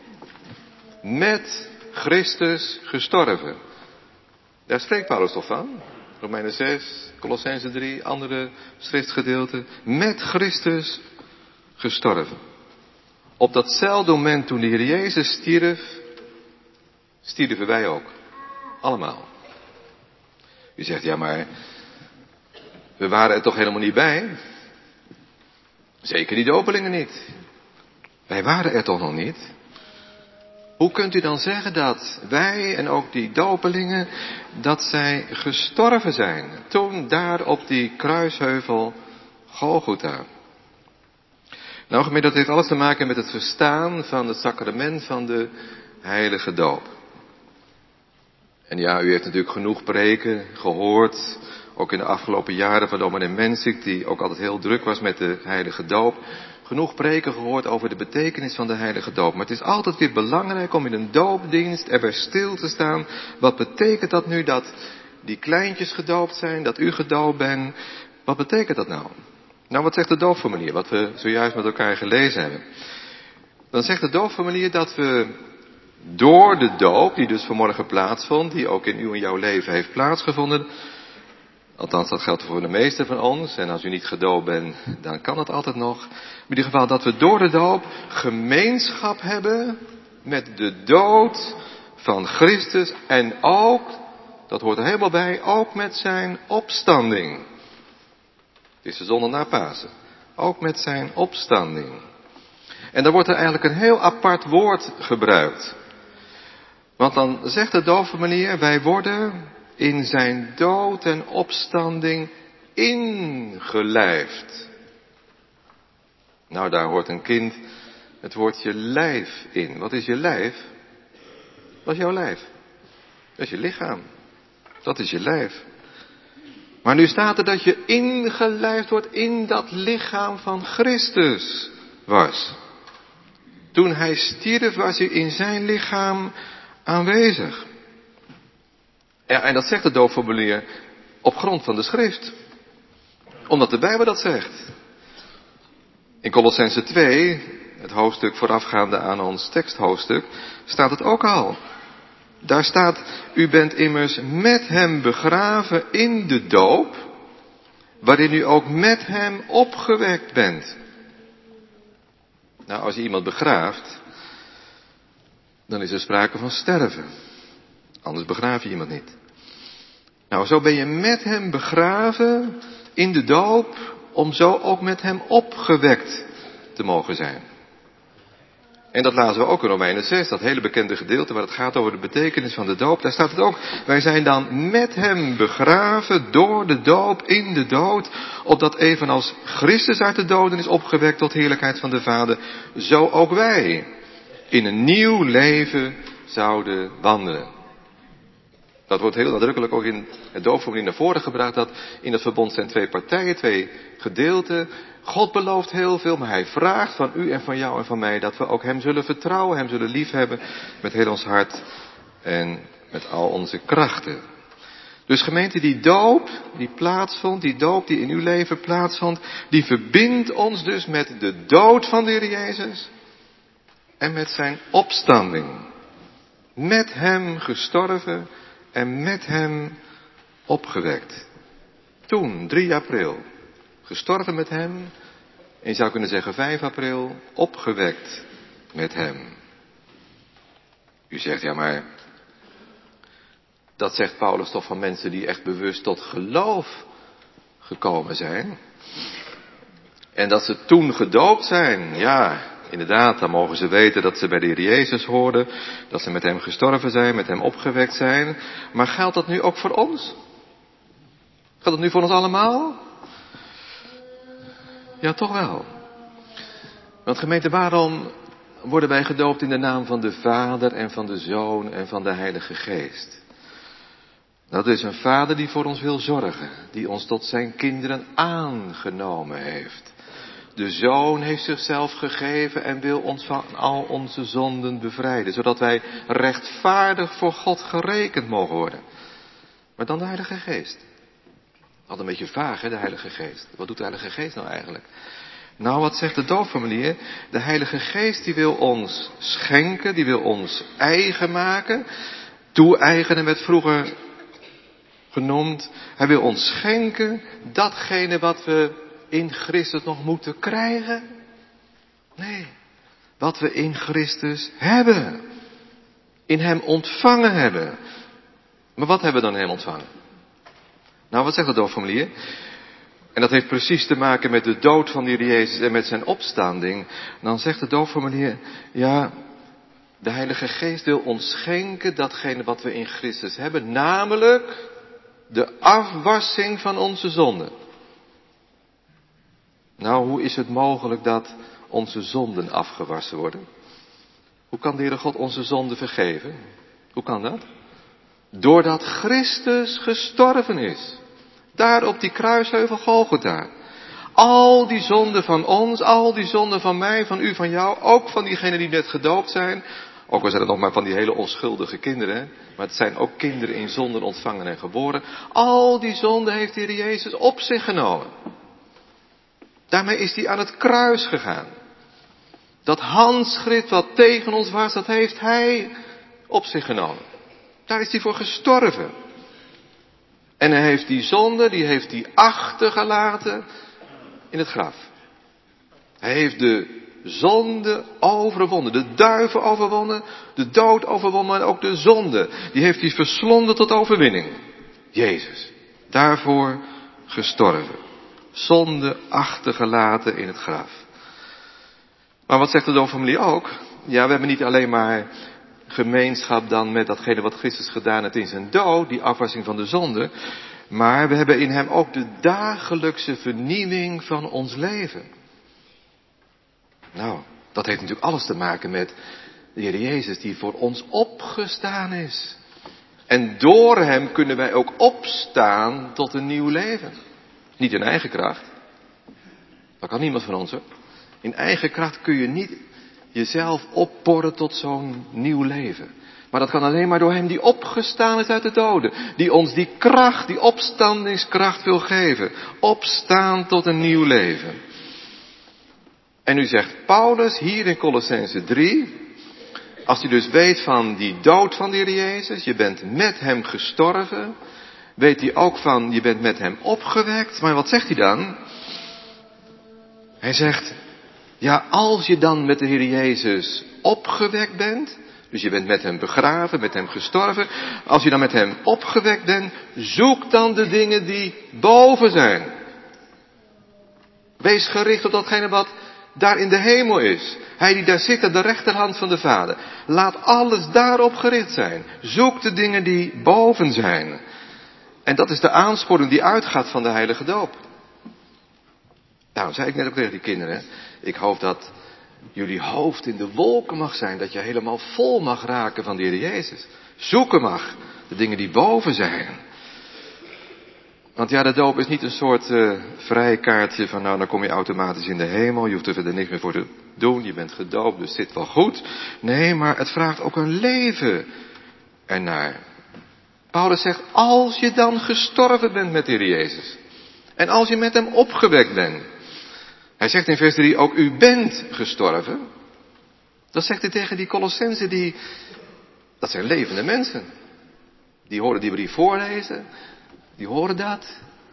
Met Christus gestorven. Daar spreekt Paulus toch van? Romeinen 6, Kolossenzen 3, andere schriftgedeelten. Met Christus gestorven. Op datzelfde moment toen de Heer Jezus stierf, stierven wij ook. Allemaal. U zegt, ja maar, we waren er toch helemaal niet bij? Zeker die dopelingen niet. Wij waren er toch nog niet? Hoe kunt u dan zeggen dat wij en ook die dopelingen, dat zij gestorven zijn? Toen daar op die kruisheuvel Golgotha. Nou, gemeente, dat heeft alles te maken met het verstaan van het sacrament van de heilige doop. En ja, u heeft natuurlijk genoeg preken gehoord, ook in de afgelopen jaren van dominee Mensik, die ook altijd heel druk was met de heilige doop. Genoeg preken gehoord over de betekenis van de heilige doop. Maar het is altijd weer belangrijk om in een doopdienst erbij stil te staan. Wat betekent dat nu dat die kleintjes gedoopt zijn, dat u gedoopt bent? Wat betekent dat nou? Nou, wat zegt de doopformulier, wat we zojuist met elkaar gelezen hebben? Dan zegt de doopformulier dat we door de doop, die dus vanmorgen plaatsvond, die ook in uw en jouw leven heeft plaatsgevonden. Althans, dat geldt voor de meesten van ons. En als u niet gedoopt bent, dan kan het altijd nog. Maar in ieder geval dat we door de doop gemeenschap hebben met de dood van Christus. En ook, dat hoort er helemaal bij, ook met zijn opstanding. Het is de zondag na Pasen. Ook met zijn opstanding. En dan wordt er eigenlijk een heel apart woord gebruikt. Want dan zegt de doopformulier, wij worden in zijn dood en opstanding ingelijfd. Nou, daar hoort een kind het woordje lijf in. Wat is je lijf? Wat is jouw lijf? Dat is je lichaam. Dat is je lijf. Maar nu staat er dat je ingelijfd wordt in dat lichaam van Christus was. Toen hij stierf was hij in zijn lichaam aanwezig. Ja, en dat zegt de doopformulier op grond van de schrift. Omdat de Bijbel dat zegt. In Kolossenzen 2, het hoofdstuk voorafgaande aan ons teksthoofdstuk, staat het ook al. Daar staat, u bent immers met hem begraven in de doop, waarin u ook met hem opgewekt bent. Nou, als je iemand begraaft, dan is er sprake van sterven. Anders begraaf je iemand niet. Nou, zo ben je met hem begraven in de doop, om zo ook met hem opgewekt te mogen zijn. En dat lazen we ook in Romeinen 6, dat hele bekende gedeelte waar het gaat over de betekenis van de doop. Daar staat het ook, wij zijn dan met hem begraven door de doop in de dood, opdat evenals Christus uit de doden is opgewekt tot heerlijkheid van de Vader, zo ook wij in een nieuw leven zouden wandelen. Dat wordt heel nadrukkelijk ook in het doopformulier naar voren gebracht, dat in het verbond zijn 2 partijen, 2 gedeelten. God belooft heel veel, maar hij vraagt van u en van jou en van mij dat we ook hem zullen vertrouwen, hem zullen liefhebben met heel ons hart en met al onze krachten. Dus gemeente, die doop die plaatsvond, die doop die in uw leven plaatsvond, die verbindt ons dus met de dood van de Heer Jezus en met zijn opstanding. Met hem gestorven en met hem opgewekt. Toen, 3 april, gestorven met hem. En je zou kunnen zeggen 5 april, opgewekt met hem. U zegt, ja maar, dat zegt Paulus toch van mensen die echt bewust tot geloof gekomen zijn. En dat ze toen gedoopt zijn, ja, inderdaad, dan mogen ze weten dat ze bij de Heer Jezus hoorden, dat ze met hem gestorven zijn, met hem opgewekt zijn. Maar geldt dat nu ook voor ons? Geldt dat nu voor ons allemaal? Ja, toch wel. Want gemeente, waarom worden wij gedoopt in de naam van de Vader en van de Zoon en van de Heilige Geest? Dat is een Vader die voor ons wil zorgen, die ons tot zijn kinderen aangenomen heeft. De Zoon heeft zichzelf gegeven en wil ons van al onze zonden bevrijden, zodat wij rechtvaardig voor God gerekend mogen worden. Maar dan de Heilige Geest. Altijd een beetje vaag, hè, de Heilige Geest. Wat doet de Heilige Geest nou eigenlijk? Nou, wat zegt de doopformulier? De Heilige Geest die wil ons schenken, die wil ons eigen maken. Toe-eigenen werd vroeger genoemd. Hij wil ons schenken datgene wat we in Christus nog moeten krijgen. Nee, wat we in Christus hebben. In hem ontvangen hebben. Maar wat hebben we dan in hem ontvangen? Nou, wat zegt het doopformulier? En dat heeft precies te maken met de dood van de Heer Jezus en met zijn opstanding. Dan zegt het doopformulier, ja, de Heilige Geest wil ons schenken datgene wat we in Christus hebben, namelijk de afwassing van onze zonden. Nou, hoe is het mogelijk dat onze zonden afgewassen worden? Hoe kan de Heere God onze zonden vergeven? Hoe kan dat? Doordat Christus gestorven is. Daar op die kruisheuvel Golgotha. Al die zonden van ons, al die zonden van mij, van u, van jou, ook van diegenen die net gedoopt zijn. Ook al zijn het nog maar van die hele onschuldige kinderen, maar het zijn ook kinderen in zonden ontvangen en geboren. Al die zonden heeft de Heer Jezus op zich genomen. Daarmee is hij aan het kruis gegaan. Dat handschrift wat tegen ons was, dat heeft hij op zich genomen. Daar is hij voor gestorven. En hij heeft die zonde, die heeft hij achtergelaten in het graf. Hij heeft de zonde overwonnen, de duivel overwonnen, de dood overwonnen en ook de zonde. Die heeft hij verslonden tot overwinning. Jezus, daarvoor gestorven. Zonde achtergelaten in het graf. Maar wat zegt de doopformulier ook? Ja, we hebben niet alleen maar gemeenschap dan met datgene wat Christus gedaan heeft in zijn dood, die afwassing van de zonde. Maar we hebben in hem ook de dagelijkse vernieuwing van ons leven. Nou, dat heeft natuurlijk alles te maken met de Heer Jezus die voor ons opgestaan is. En door hem kunnen wij ook opstaan tot een nieuw leven. Niet in eigen kracht. Dat kan niemand van ons, hoor. In eigen kracht kun je niet jezelf opporren tot zo'n nieuw leven. Maar dat kan alleen maar door hem die opgestaan is uit de doden. Die ons die kracht, die opstandingskracht wil geven. Opstaan tot een nieuw leven. En nu zegt Paulus hier in Kolossenzen 3. Als je dus weet van die dood van de Heer Jezus. Je bent met hem gestorven. Weet hij ook van je bent met hem opgewekt. Maar wat zegt hij dan? Hij zegt, ja, als je dan met de Heer Jezus opgewekt bent, dus je bent met hem begraven, met hem gestorven, als je dan met hem opgewekt bent, zoek dan de dingen die boven zijn. Wees gericht op datgene wat daar in de hemel is. Hij die daar zit aan de rechterhand van de Vader. Laat alles daarop gericht zijn. Zoek de dingen die boven zijn. En dat is de aansporing die uitgaat van de heilige doop. Nou, zei ik net ook tegen die kinderen. Ik hoop dat jullie hoofd in de wolken mag zijn. Dat je helemaal vol mag raken van de Heer Jezus. Zoeken mag de dingen die boven zijn. Want ja, de doop is niet een soort vrijkaartje van nou, dan kom je automatisch in de hemel. Je hoeft er verder niks meer voor te doen. Je bent gedoopt, dus zit wel goed. Nee, maar het vraagt ook een leven ernaar. Paulus zegt, als je dan gestorven bent met de Heer Jezus. En als je met hem opgewekt bent. Hij zegt in vers 3, ook u bent gestorven. Dat zegt hij tegen die Kolossenzen, dat zijn levende mensen. Die horen die brief voorlezen. Die horen dat.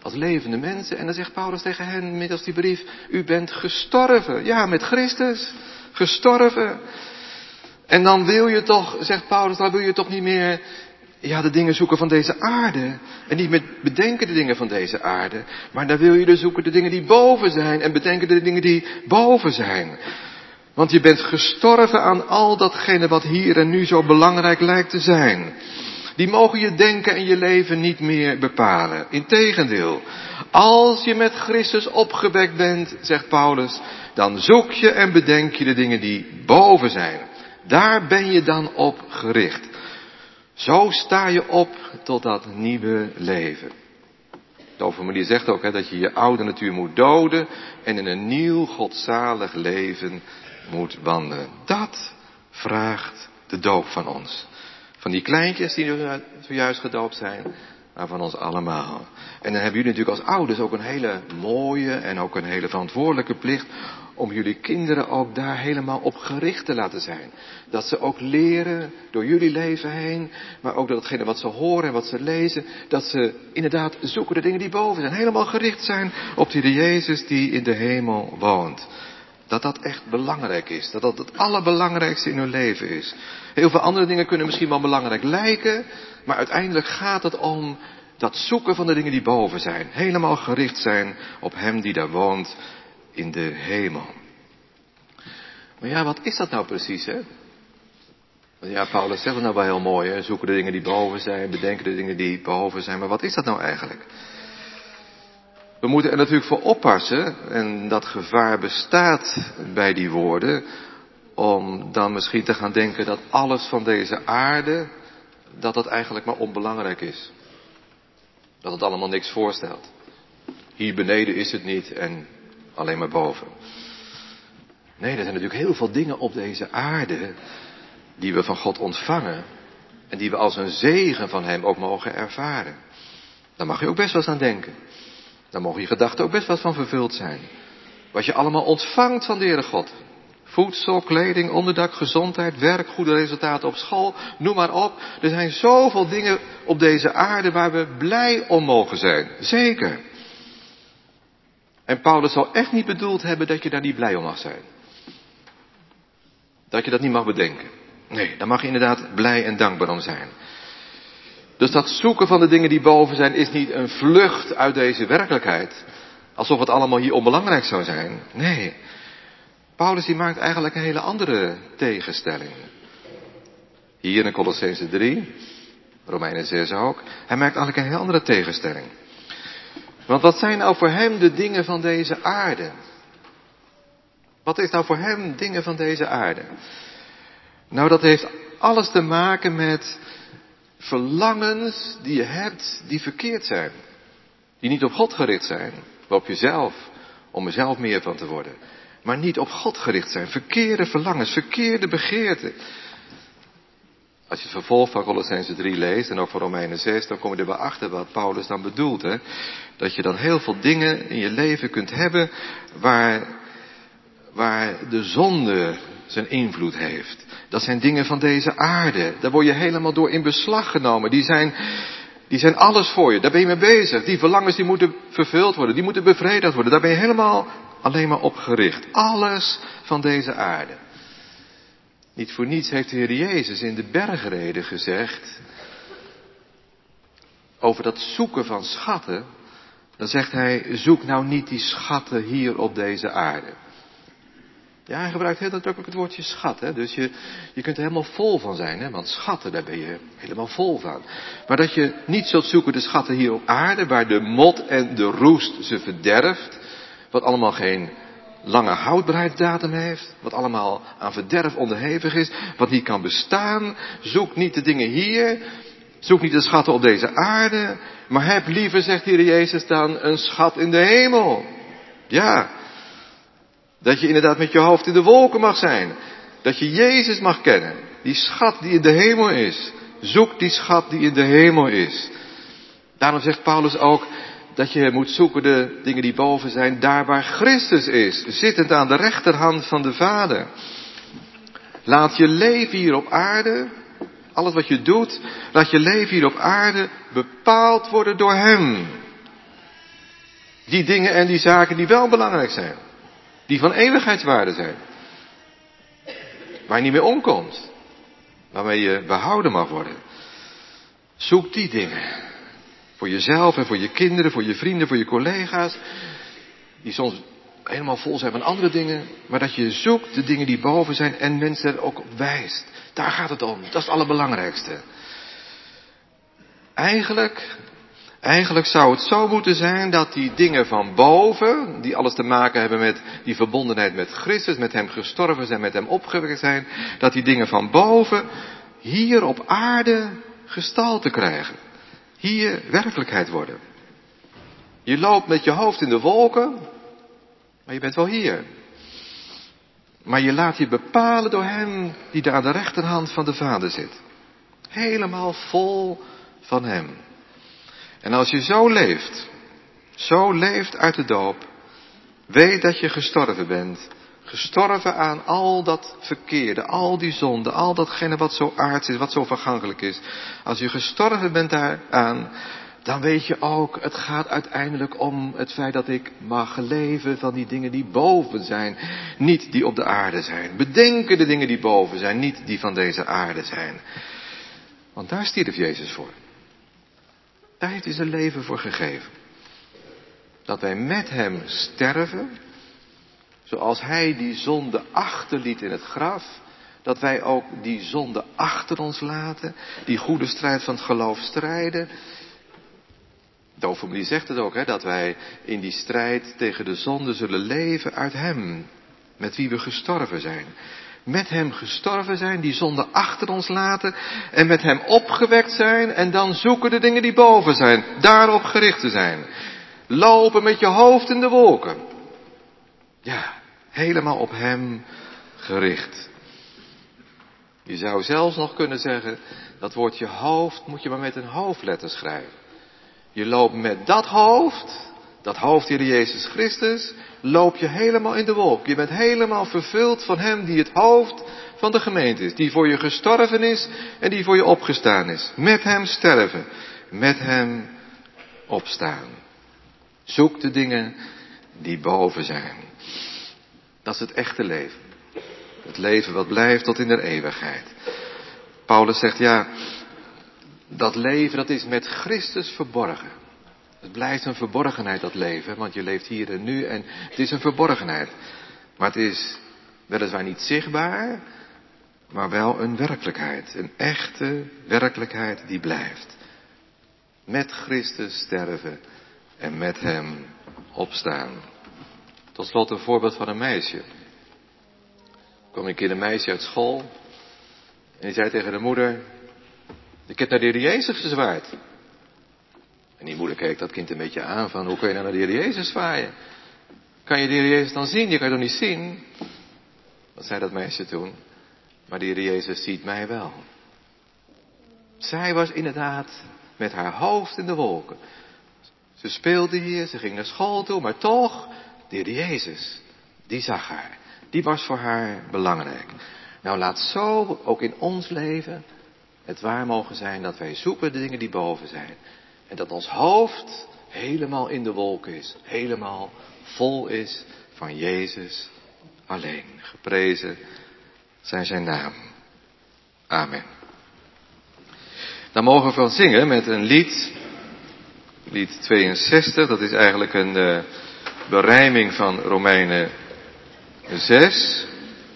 Als levende mensen. En dan zegt Paulus tegen hen, middels die brief, u bent gestorven. Ja, met Christus. Gestorven. En dan wil je toch, zegt Paulus, dan wil je toch niet meer de dingen zoeken van deze aarde. En niet meer bedenken de dingen van deze aarde. Maar dan wil je dus zoeken de dingen die boven zijn. En bedenken de dingen die boven zijn. Want je bent gestorven aan al datgene wat hier en nu zo belangrijk lijkt te zijn. Die mogen je denken en je leven niet meer bepalen. Integendeel, als je met Christus opgewekt bent, zegt Paulus, dan zoek je en bedenk je de dingen die boven zijn. Daar ben je dan op gericht. Zo sta je op tot dat nieuwe leven. De overformulier zegt ook dat je je oude natuur moet doden en in een nieuw godzalig leven moet wandelen. Dat vraagt de doop van ons. Van die kleintjes die zojuist gedoopt zijn, maar van ons allemaal. En dan hebben jullie natuurlijk als ouders ook een hele mooie en ook een hele verantwoordelijke plicht om jullie kinderen ook daar helemaal op gericht te laten zijn. Dat ze ook leren door jullie leven heen, maar ook datgene wat ze horen en wat ze lezen, dat ze inderdaad zoeken de dingen die boven zijn. Helemaal gericht zijn op die Heer Jezus die in de hemel woont. Dat dat echt belangrijk is. Dat dat het allerbelangrijkste in hun leven is. Heel veel andere dingen kunnen misschien wel belangrijk lijken, maar uiteindelijk gaat het om dat zoeken van de dingen die boven zijn. Helemaal gericht zijn op Hem die daar woont in de hemel. Maar ja, wat is dat nou precies, hè? Ja, Paulus zegt het nou wel heel mooi, hè? Zoeken de dingen die boven zijn, bedenken de dingen die boven zijn. Maar wat is dat nou eigenlijk? We moeten er natuurlijk voor oppassen, en dat gevaar bestaat bij die woorden, om dan misschien te gaan denken dat alles van deze aarde, dat eigenlijk maar onbelangrijk is. Dat het allemaal niks voorstelt. Hier beneden is het niet en alleen maar boven. Nee, er zijn natuurlijk heel veel dingen op deze aarde die we van God ontvangen en die we als een zegen van Hem ook mogen ervaren. Daar mag je ook best wel eens aan denken. Daar mogen je gedachten ook best wel van vervuld zijn. Wat je allemaal ontvangt van de Heere God. Voedsel, kleding, onderdak, gezondheid, werk, goede resultaten op school, noem maar op. Er zijn zoveel dingen op deze aarde waar we blij om mogen zijn. Zeker. En Paulus zal echt niet bedoeld hebben dat je daar niet blij om mag zijn. Dat je dat niet mag bedenken. Nee, daar mag je inderdaad blij en dankbaar om zijn. Dus dat zoeken van de dingen die boven zijn is niet een vlucht uit deze werkelijkheid. Alsof het allemaal hier onbelangrijk zou zijn. Nee. Paulus die maakt eigenlijk een hele andere tegenstelling. Hier in Kolossenzen 3, Romeinen 6 ook. Hij maakt eigenlijk een heel andere tegenstelling. Want wat zijn nou voor hem de dingen van deze aarde? Wat is nou voor hem dingen van deze aarde? Nou, dat heeft alles te maken met verlangens die je hebt die verkeerd zijn. Die niet op God gericht zijn, maar op jezelf. Om er zelf meer van te worden. Maar niet op God gericht zijn. Verkeerde verlangens, verkeerde begeerten. Als je het vervolg van Kolossenzen 3 leest en ook van Romeinen 6, dan kom je er wel achter wat Paulus dan bedoelt. Hè? Dat je dan heel veel dingen in je leven kunt hebben waar de zonde zijn invloed heeft. Dat zijn dingen van deze aarde. Daar word je helemaal door in beslag genomen. Die zijn alles voor je. Daar ben je mee bezig. Die verlangens die moeten vervuld worden. Die moeten bevredigd worden. Daar ben je helemaal alleen maar op gericht. Alles van deze aarde. Niet voor niets heeft de Heer Jezus in de bergrede gezegd, over dat zoeken van schatten, dan zegt hij, zoek nou niet die schatten hier op deze aarde. Ja, hij gebruikt heel nadrukkelijk het woordje schat, hè? Dus je kunt er helemaal vol van zijn, hè? Want schatten, daar ben je helemaal vol van. Maar dat je niet zult zoeken de schatten hier op aarde, waar de mot en de roest ze verderft, wat allemaal geen lange houdbaarheidsdatum heeft, wat allemaal aan verderf onderhevig is, wat niet kan bestaan. Zoek niet de dingen hier, zoek niet de schatten op deze aarde, maar heb liever, zegt de Heer Jezus dan, een schat in de hemel. Ja, dat je inderdaad met je hoofd in de wolken mag zijn, dat je Jezus mag kennen, die schat die in de hemel is. Zoek die schat die in de hemel is. Daarom zegt Paulus ook, dat je moet zoeken de dingen die boven zijn, daar waar Christus is, zittend aan de rechterhand van de Vader. Laat je leven hier op aarde, alles wat je doet, laat je leven hier op aarde bepaald worden door Hem. Die dingen en die zaken die wel belangrijk zijn. Die van eeuwigheidswaarde zijn. Waar je niet mee omkomt. Waarmee je behouden mag worden. Zoek die dingen. Voor jezelf en voor je kinderen, voor je vrienden, voor je collega's. Die soms helemaal vol zijn van andere dingen. Maar dat je zoekt de dingen die boven zijn en mensen er ook op wijst. Daar gaat het om. Dat is het allerbelangrijkste. Eigenlijk zou het zo moeten zijn dat die dingen van boven, die alles te maken hebben met die verbondenheid met Christus, met hem gestorven zijn, met hem opgewekt zijn, dat die dingen van boven hier op aarde gestalte krijgen. Hier werkelijkheid worden. Je loopt met je hoofd in de wolken, maar je bent wel hier. Maar je laat je bepalen door hem die daar aan de rechterhand van de Vader zit. Helemaal vol van hem. En als je zo leeft uit de doop, weet dat je gestorven bent. Gestorven aan al dat verkeerde, al die zonde, al datgene wat zo aards is, wat zo vergankelijk is. Als je gestorven bent daaraan, dan weet je ook, het gaat uiteindelijk om het feit dat ik mag leven van die dingen die boven zijn, niet die op de aarde zijn. Bedenken de dingen die boven zijn, niet die van deze aarde zijn. Want daar stierf Jezus voor. Daar heeft hij zijn leven voor gegeven. Dat wij met hem sterven, zoals hij die zonde achterliet in het graf, dat wij ook die zonde achter ons laten, die goede strijd van het geloof strijden. De overformulier zegt het ook, dat wij in die strijd tegen de zonde zullen leven uit hem, met wie we gestorven zijn. Met hem gestorven zijn, die zonde achter ons laten en met hem opgewekt zijn en dan zoeken de dingen die boven zijn, daarop gericht te zijn. Lopen met je hoofd in de wolken. Ja, helemaal op hem gericht. Je zou zelfs nog kunnen zeggen, dat woordje hoofd moet je maar met een hoofdletter schrijven. Je loopt met dat hoofd Heer Jezus Christus, loop je helemaal in de wolk. Je bent helemaal vervuld van hem die het hoofd van de gemeente is. Die voor je gestorven is en die voor je opgestaan is. Met hem sterven, met hem opstaan. Zoek de dingen die boven zijn. Dat is het echte leven. Het leven wat blijft tot in de eeuwigheid. Paulus zegt, ja, dat leven dat is met Christus verborgen. Het blijft een verborgenheid, dat leven, want je leeft hier en nu en het is een verborgenheid. Maar het is weliswaar niet zichtbaar, maar wel een werkelijkheid. Een echte werkelijkheid die blijft. Met Christus sterven en met hem opstaan. Tot slot een voorbeeld van een meisje. Er kwam een keer een meisje uit school en die zei tegen de moeder, ik heb naar de Heer Jezus gezwaaid. En die moeder keek dat kind een beetje aan van, hoe kun je nou naar de Heer Jezus zwaaien? Kan je de Heer Jezus dan zien? Je kan je toch niet zien? Wat zei dat meisje toen? Maar de Heer Jezus ziet mij wel. Zij was inderdaad met haar hoofd in de wolken. Ze speelde hier, ze ging naar school toe, maar toch, de Heer Jezus, die zag haar. Die was voor haar belangrijk. Nou, laat zo ook in ons leven het waar mogen zijn dat wij zoeken de dingen die boven zijn. En dat ons hoofd helemaal in de wolken is. Helemaal vol is van Jezus alleen. Geprezen zij zijn naam. Amen. Dan mogen we van zingen met een lied. Lied 62. Dat is eigenlijk een berijming van Romeinen 6.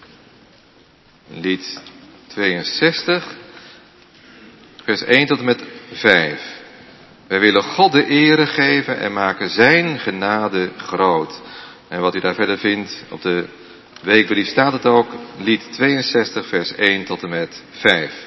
Lied 62. Vers 1 tot en met 5. Wij willen God de ere geven en maken zijn genade groot. En wat u daar verder vindt op de weekbrief staat het ook. Lied 62 vers 1 tot en met 5.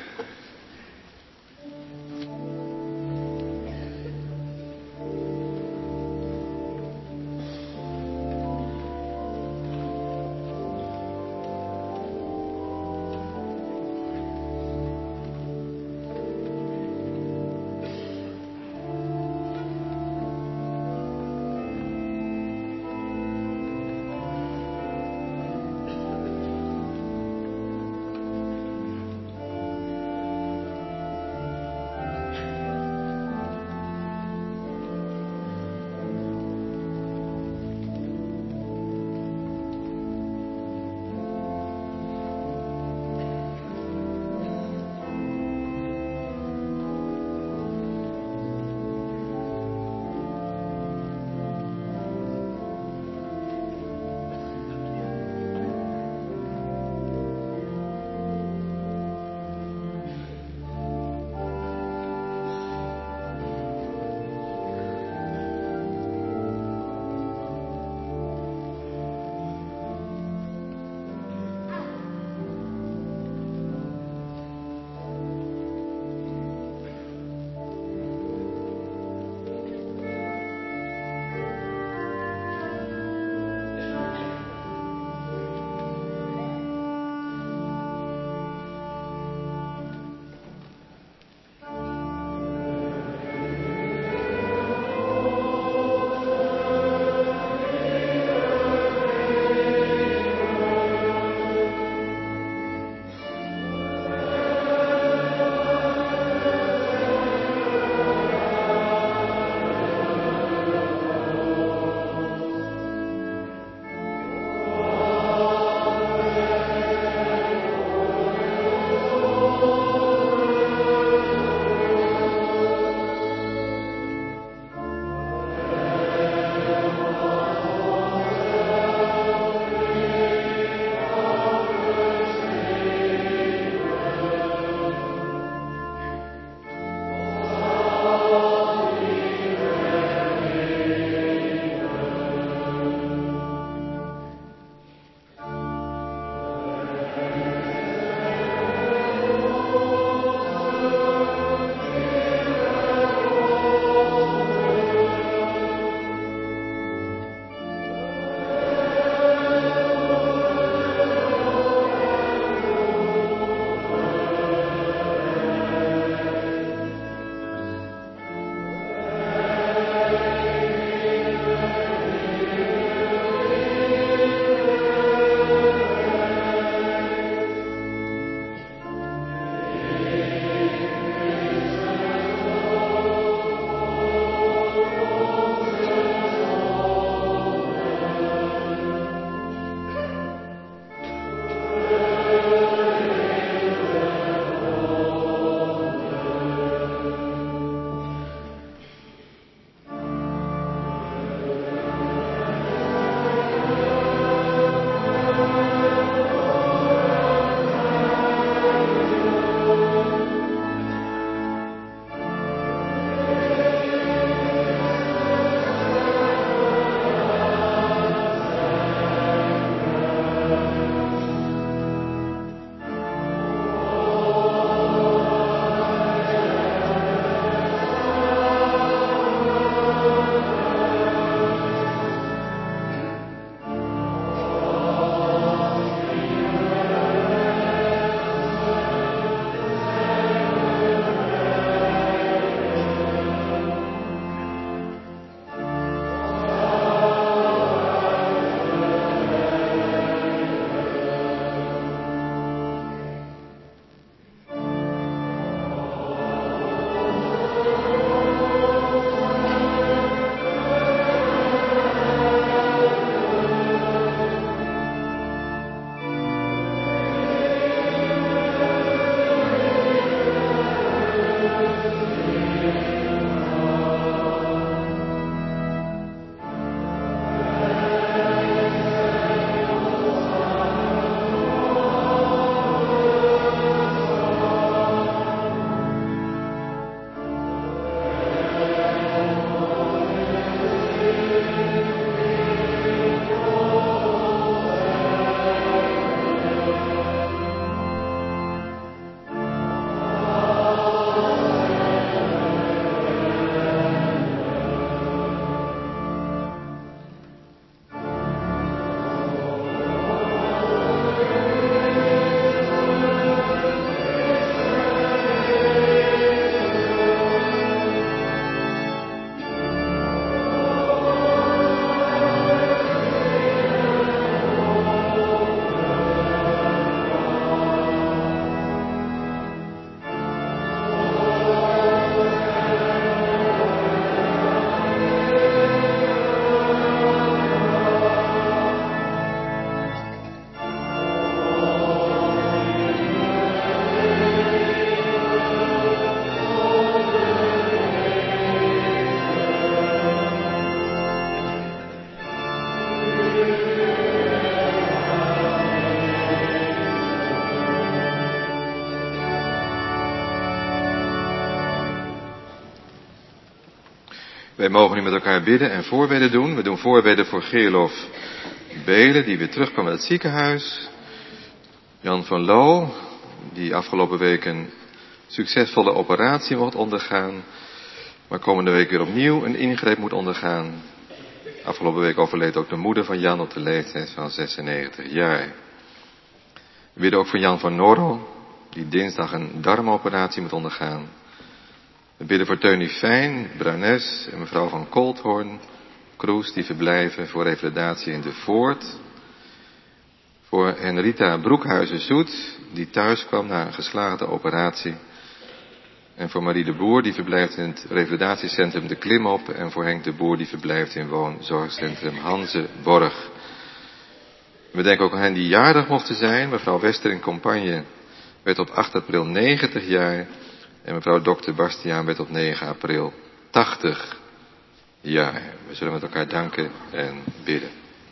Wij mogen nu met elkaar bidden en voorbeden doen. We doen voorbeden voor Gerlof Belen, die weer terugkwam uit het ziekenhuis. Jan van Loo, die afgelopen week een succesvolle operatie mocht ondergaan, maar komende week weer opnieuw een ingreep moet ondergaan. Afgelopen week overleed ook de moeder van Jan op de leeftijd van 96 jaar. We bidden ook voor Jan van Norrel, die dinsdag een darmoperatie moet ondergaan. We bidden voor Teunie Fijn, Bruines en mevrouw van Kolthoorn, Kroes, die verblijven voor revalidatie in de Voort. Voor Henrita Broekhuizen-Zoet, die thuis kwam na een geslaagde operatie. En voor Marie de Boer, die verblijft in het revalidatiecentrum De Klimop. En voor Henk de Boer, die verblijft in woonzorgcentrum Hanzeborg. We denken ook aan hen die jarig mochten zijn. Mevrouw Wester in Compagne werd op 8 april 90 jaar. En mevrouw Dr. Bastiaan werd op 9 april 80 jaar. We zullen met elkaar danken en bidden.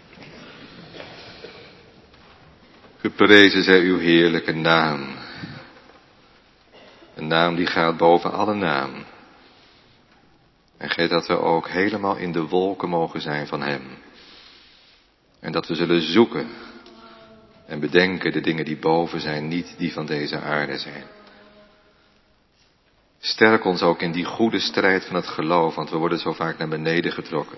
Geprezen zij uw heerlijke naam. Een naam die gaat boven alle naam. En geef dat we ook helemaal in de wolken mogen zijn van hem. En dat we zullen zoeken en bedenken de dingen die boven zijn, niet die van deze aarde zijn. Sterk ons ook in die goede strijd van het geloof, want we worden zo vaak naar beneden getrokken.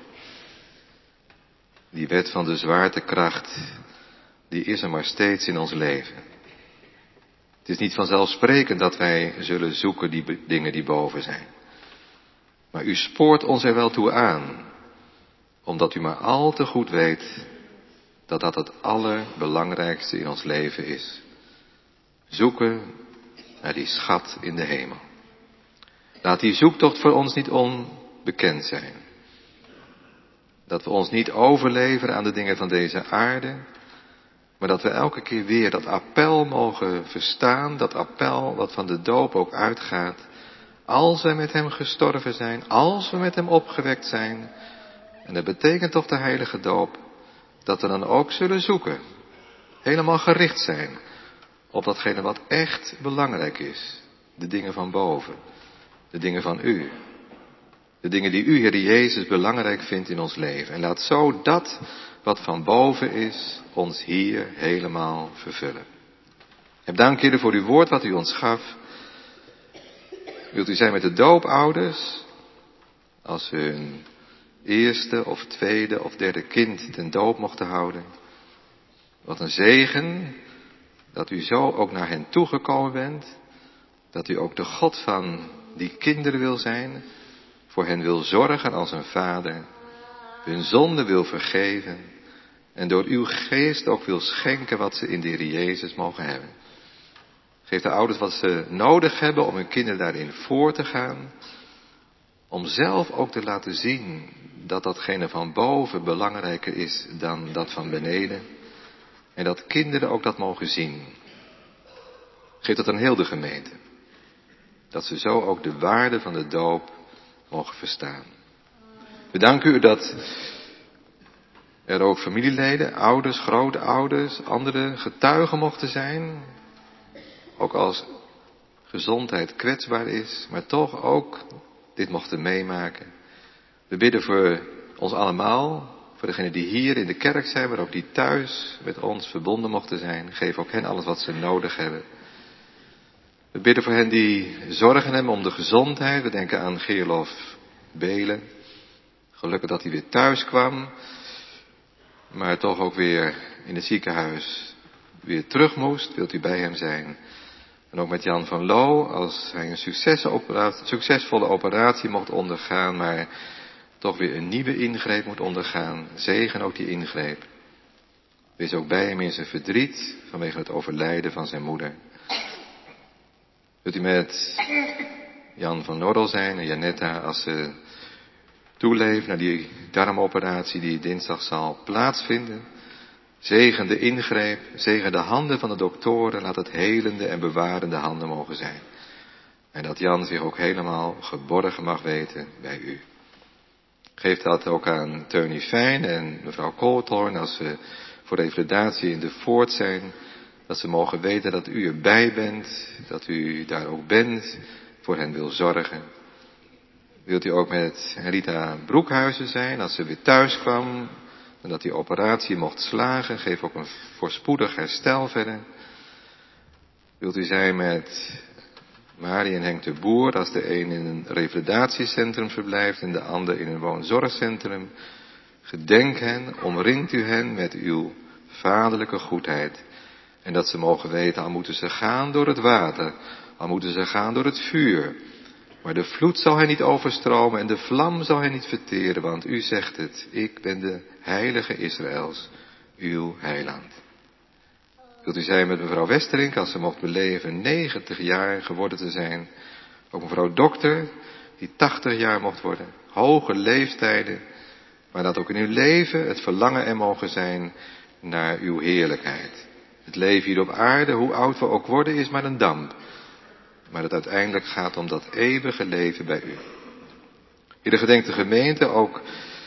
Die wet van de zwaartekracht, die is er maar steeds in ons leven. Het is niet vanzelfsprekend dat wij zullen zoeken die dingen die boven zijn. Maar u spoort ons er wel toe aan, omdat u maar al te goed weet dat dat het allerbelangrijkste in ons leven is. Zoeken naar die schat in de hemel. Laat die zoektocht voor ons niet onbekend zijn. Dat we ons niet overleveren aan de dingen van deze aarde, maar dat we elke keer weer dat appel mogen verstaan, dat appel wat van de doop ook uitgaat. Als we met hem gestorven zijn, als we met hem opgewekt zijn, en dat betekent toch de heilige doop, dat we dan ook zullen zoeken, helemaal gericht zijn op datgene wat echt belangrijk is. De dingen van boven, de dingen van u. De dingen die u, Heer Jezus, belangrijk vindt in ons leven. En laat zo dat wat van boven is, ons hier helemaal vervullen. Heb dank, Heer, voor uw woord wat u ons gaf. Wilt u zijn met de doopouders, als ze hun eerste of tweede of derde kind ten doop mochten houden. Wat een zegen dat u zo ook naar hen toegekomen bent. Dat u ook de God van die kinderen wil zijn. Voor hen wil zorgen als een vader. Hun zonde wil vergeven. En door uw geest ook wil schenken wat ze in de Heer Jezus mogen hebben. Geef de ouders wat ze nodig hebben om hun kinderen daarin voor te gaan. Om zelf ook te laten zien dat datgene van boven belangrijker is dan dat van beneden. En dat kinderen ook dat mogen zien. Geef dat aan heel de gemeente. Dat ze zo ook de waarde van de doop mogen verstaan. We danken u dat er ook familieleden, ouders, grootouders, andere getuigen mochten zijn. Ook als gezondheid kwetsbaar is, maar toch ook dit mochten meemaken. We bidden voor ons allemaal, voor degenen die hier in de kerk zijn, maar ook die thuis met ons verbonden mochten zijn. Geef ook hen alles wat ze nodig hebben. We bidden voor hen die zorgen hebben om de gezondheid. We denken aan Gerlof Belen. Gelukkig dat hij weer thuis kwam, maar toch ook weer in het ziekenhuis weer terug moest. Wilt u bij hem zijn? En ook met Jan van Loo, als hij een succesvolle operatie mocht ondergaan, maar toch weer een nieuwe ingreep moet ondergaan. Zegen ook die ingreep. Wees ook bij hem in zijn verdriet vanwege het overlijden van zijn moeder. Wilt u met Jan van Norrel zijn en Janetta als ze toeleven naar die darmoperatie die dinsdag zal plaatsvinden. Zegen de ingreep, zegen de handen van de doktoren, laat het helende en bewarende handen mogen zijn. En dat Jan zich ook helemaal geborgen mag weten bij u. Geef dat ook aan Teunie Fijn en mevrouw Kolthoorn als ze voor revalidatie in de Voort zijn. Dat ze mogen weten dat u erbij bent, dat u daar ook bent, voor hen wil zorgen. Wilt u ook met Rita Broekhuizen zijn als ze weer thuis kwam en dat die operatie mocht slagen. Geef ook een voorspoedig herstel verder. Wilt u zijn met Marie en Henk de Boer als de een in een revalidatiecentrum verblijft en de ander in een woonzorgcentrum. Gedenk hen, omringt u hen met uw vaderlijke goedheid. En dat ze mogen weten, al moeten ze gaan door het water, al moeten ze gaan door het vuur. Maar de vloed zal hen niet overstromen en de vlam zal hen niet verteren, want u zegt het, ik ben de heilige Israëls, uw heiland. Wilt u zijn met mevrouw Westerink als ze mocht beleven 90 jaar geworden te zijn. Ook mevrouw Dokter, die 80 jaar mocht worden. Hoge leeftijden, maar dat ook in uw leven het verlangen er mogen zijn naar uw heerlijkheid. Het leven hier op aarde, hoe oud we ook worden, is maar een damp. Maar het uiteindelijk gaat om dat eeuwige leven bij u. Hier de gedenkte gemeente ook,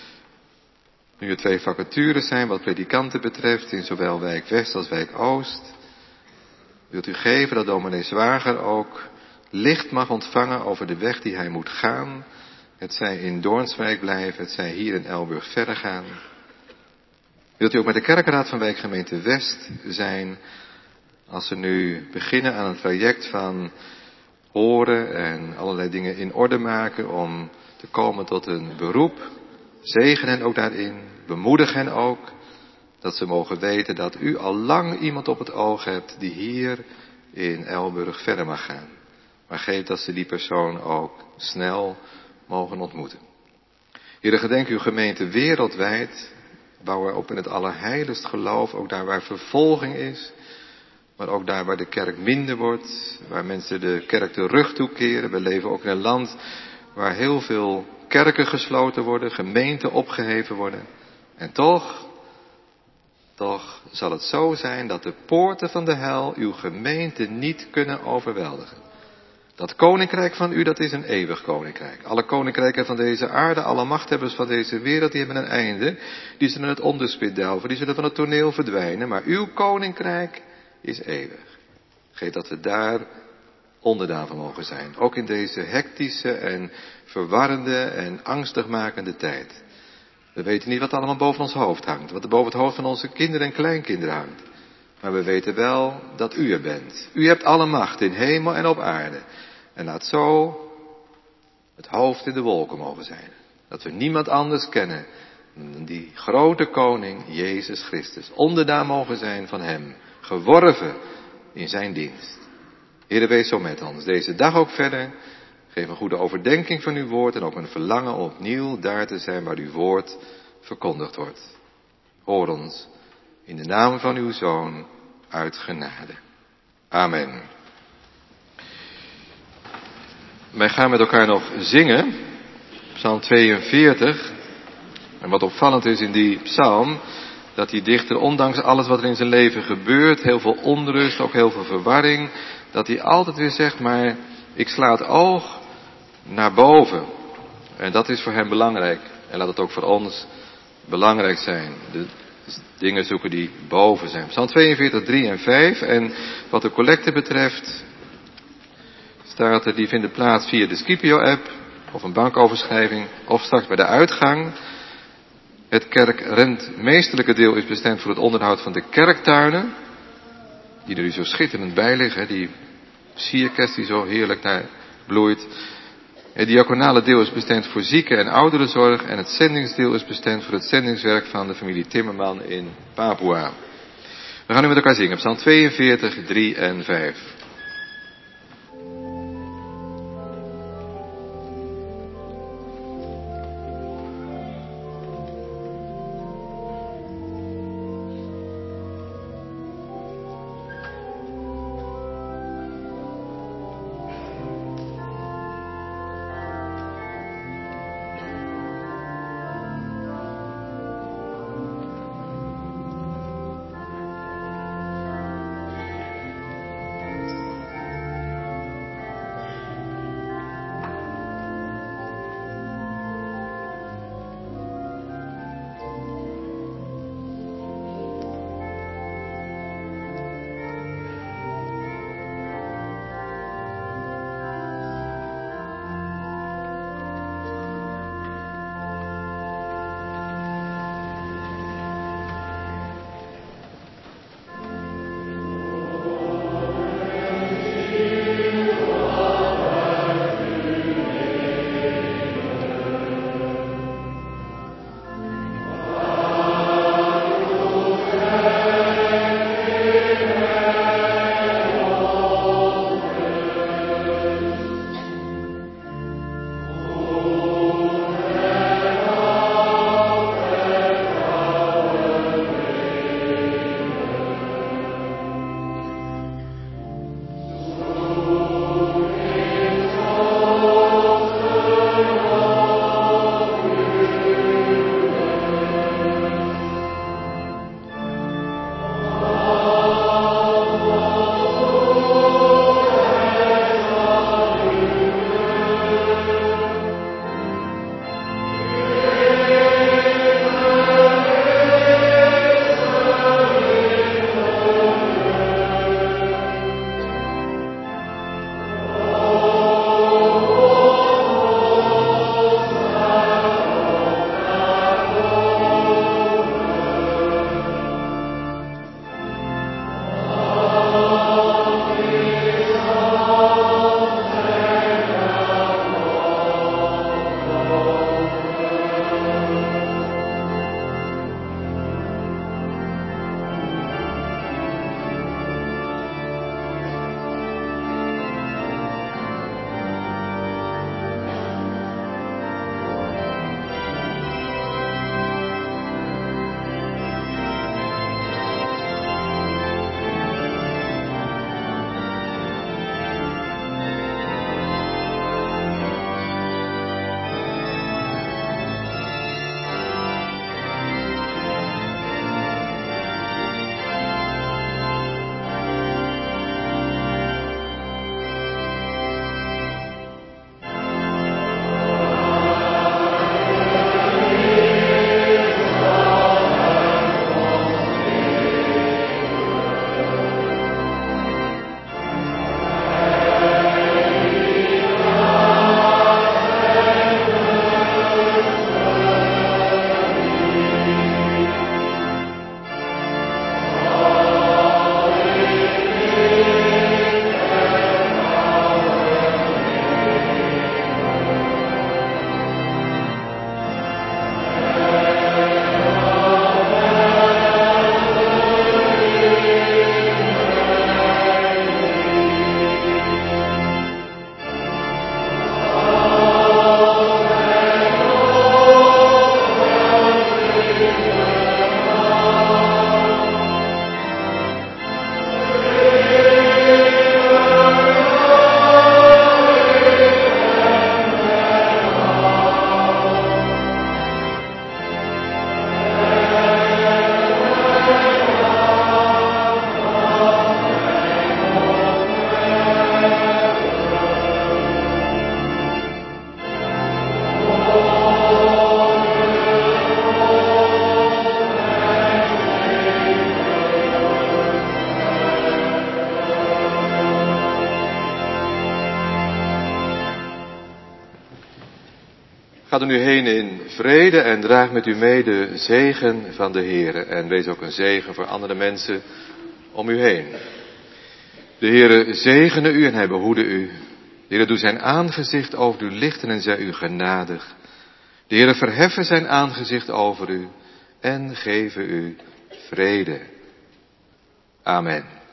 nu er 2 vacatures zijn wat predikanten betreft, in zowel wijk West als wijk Oost. Wilt u geven dat dominee Zwager ook licht mag ontvangen over de weg die hij moet gaan. Het zij in Doornswijk blijven, het zij hier in Elburg verder gaan. Wilt u ook met de kerkenraad van wijkgemeente West zijn, als ze nu beginnen aan een traject van horen en allerlei dingen in orde maken om te komen tot een beroep. Zegen hen ook daarin, bemoedig hen ook, dat ze mogen weten dat u al lang iemand op het oog hebt die hier in Elburg verder mag gaan. Maar geef dat ze die persoon ook snel mogen ontmoeten. Heere, gedenk uw gemeente wereldwijd, bouw er op in het allerheiligst geloof, ook daar waar vervolging is, maar ook daar waar de kerk minder wordt, waar mensen de kerk de rug toekeren. We leven ook in een land waar heel veel kerken gesloten worden, gemeenten opgeheven worden. En toch zal het zo zijn dat de poorten van de hel uw gemeente niet kunnen overweldigen. Dat koninkrijk van u, dat is een eeuwig koninkrijk. Alle koninkrijken van deze aarde, alle machthebbers van deze wereld, die hebben een einde. Die zullen het onderspit delven, die zullen van het toneel verdwijnen. Maar uw koninkrijk is eeuwig. Geef dat we daar onderdaan van mogen zijn. Ook in deze hectische en verwarrende en angstigmakende tijd. We weten niet wat er allemaal boven ons hoofd hangt. Wat er boven het hoofd van onze kinderen en kleinkinderen hangt. Maar we weten wel dat u er bent. U hebt alle macht in hemel en op aarde. En laat zo het hoofd in de wolken mogen zijn. Dat we niemand anders kennen dan die grote koning Jezus Christus. Onderdaan mogen zijn van hem. Geworven in zijn dienst. Heere, wees zo met ons. Deze dag ook verder. Geef een goede overdenking van uw woord. En ook een verlangen om opnieuw daar te zijn waar uw woord verkondigd wordt. Hoor ons in de naam van uw Zoon uit genade. Amen. Wij gaan met elkaar nog zingen. Psalm 42. En wat opvallend is in die psalm, dat die dichter ondanks alles wat er in zijn leven gebeurt, heel veel onrust, ook heel veel verwarring, dat hij altijd weer zegt, maar ik sla het oog naar boven. En dat is voor hem belangrijk. En laat het ook voor ons belangrijk zijn. De dingen zoeken die boven zijn. Psalm 42, 3 en 5. En wat de collecte betreft, staat er, die vinden plaats via de Scipio-app, of een bankoverschrijving, of straks bij de uitgang. Het kerkrentmeesterlijke deel is bestemd voor het onderhoud van de kerktuinen, die er nu zo schitterend bij liggen, die sierkerst die zo heerlijk daar bloeit. Het diaconale deel is bestemd voor zieken- en ouderenzorg en het zendingsdeel is bestemd voor het zendingswerk van de familie Timmerman in Papua. We gaan nu met elkaar zingen, Psalm 42, 3 en 5. Ga er nu heen in vrede en draag met u mee de zegen van de Heere. En wees ook een zegen voor andere mensen om u heen. De Heere zegene u en hij behoede u. De Heere doe zijn aangezicht over u lichten en zij u genadig. De Heere verheffen zijn aangezicht over u en geven u vrede. Amen.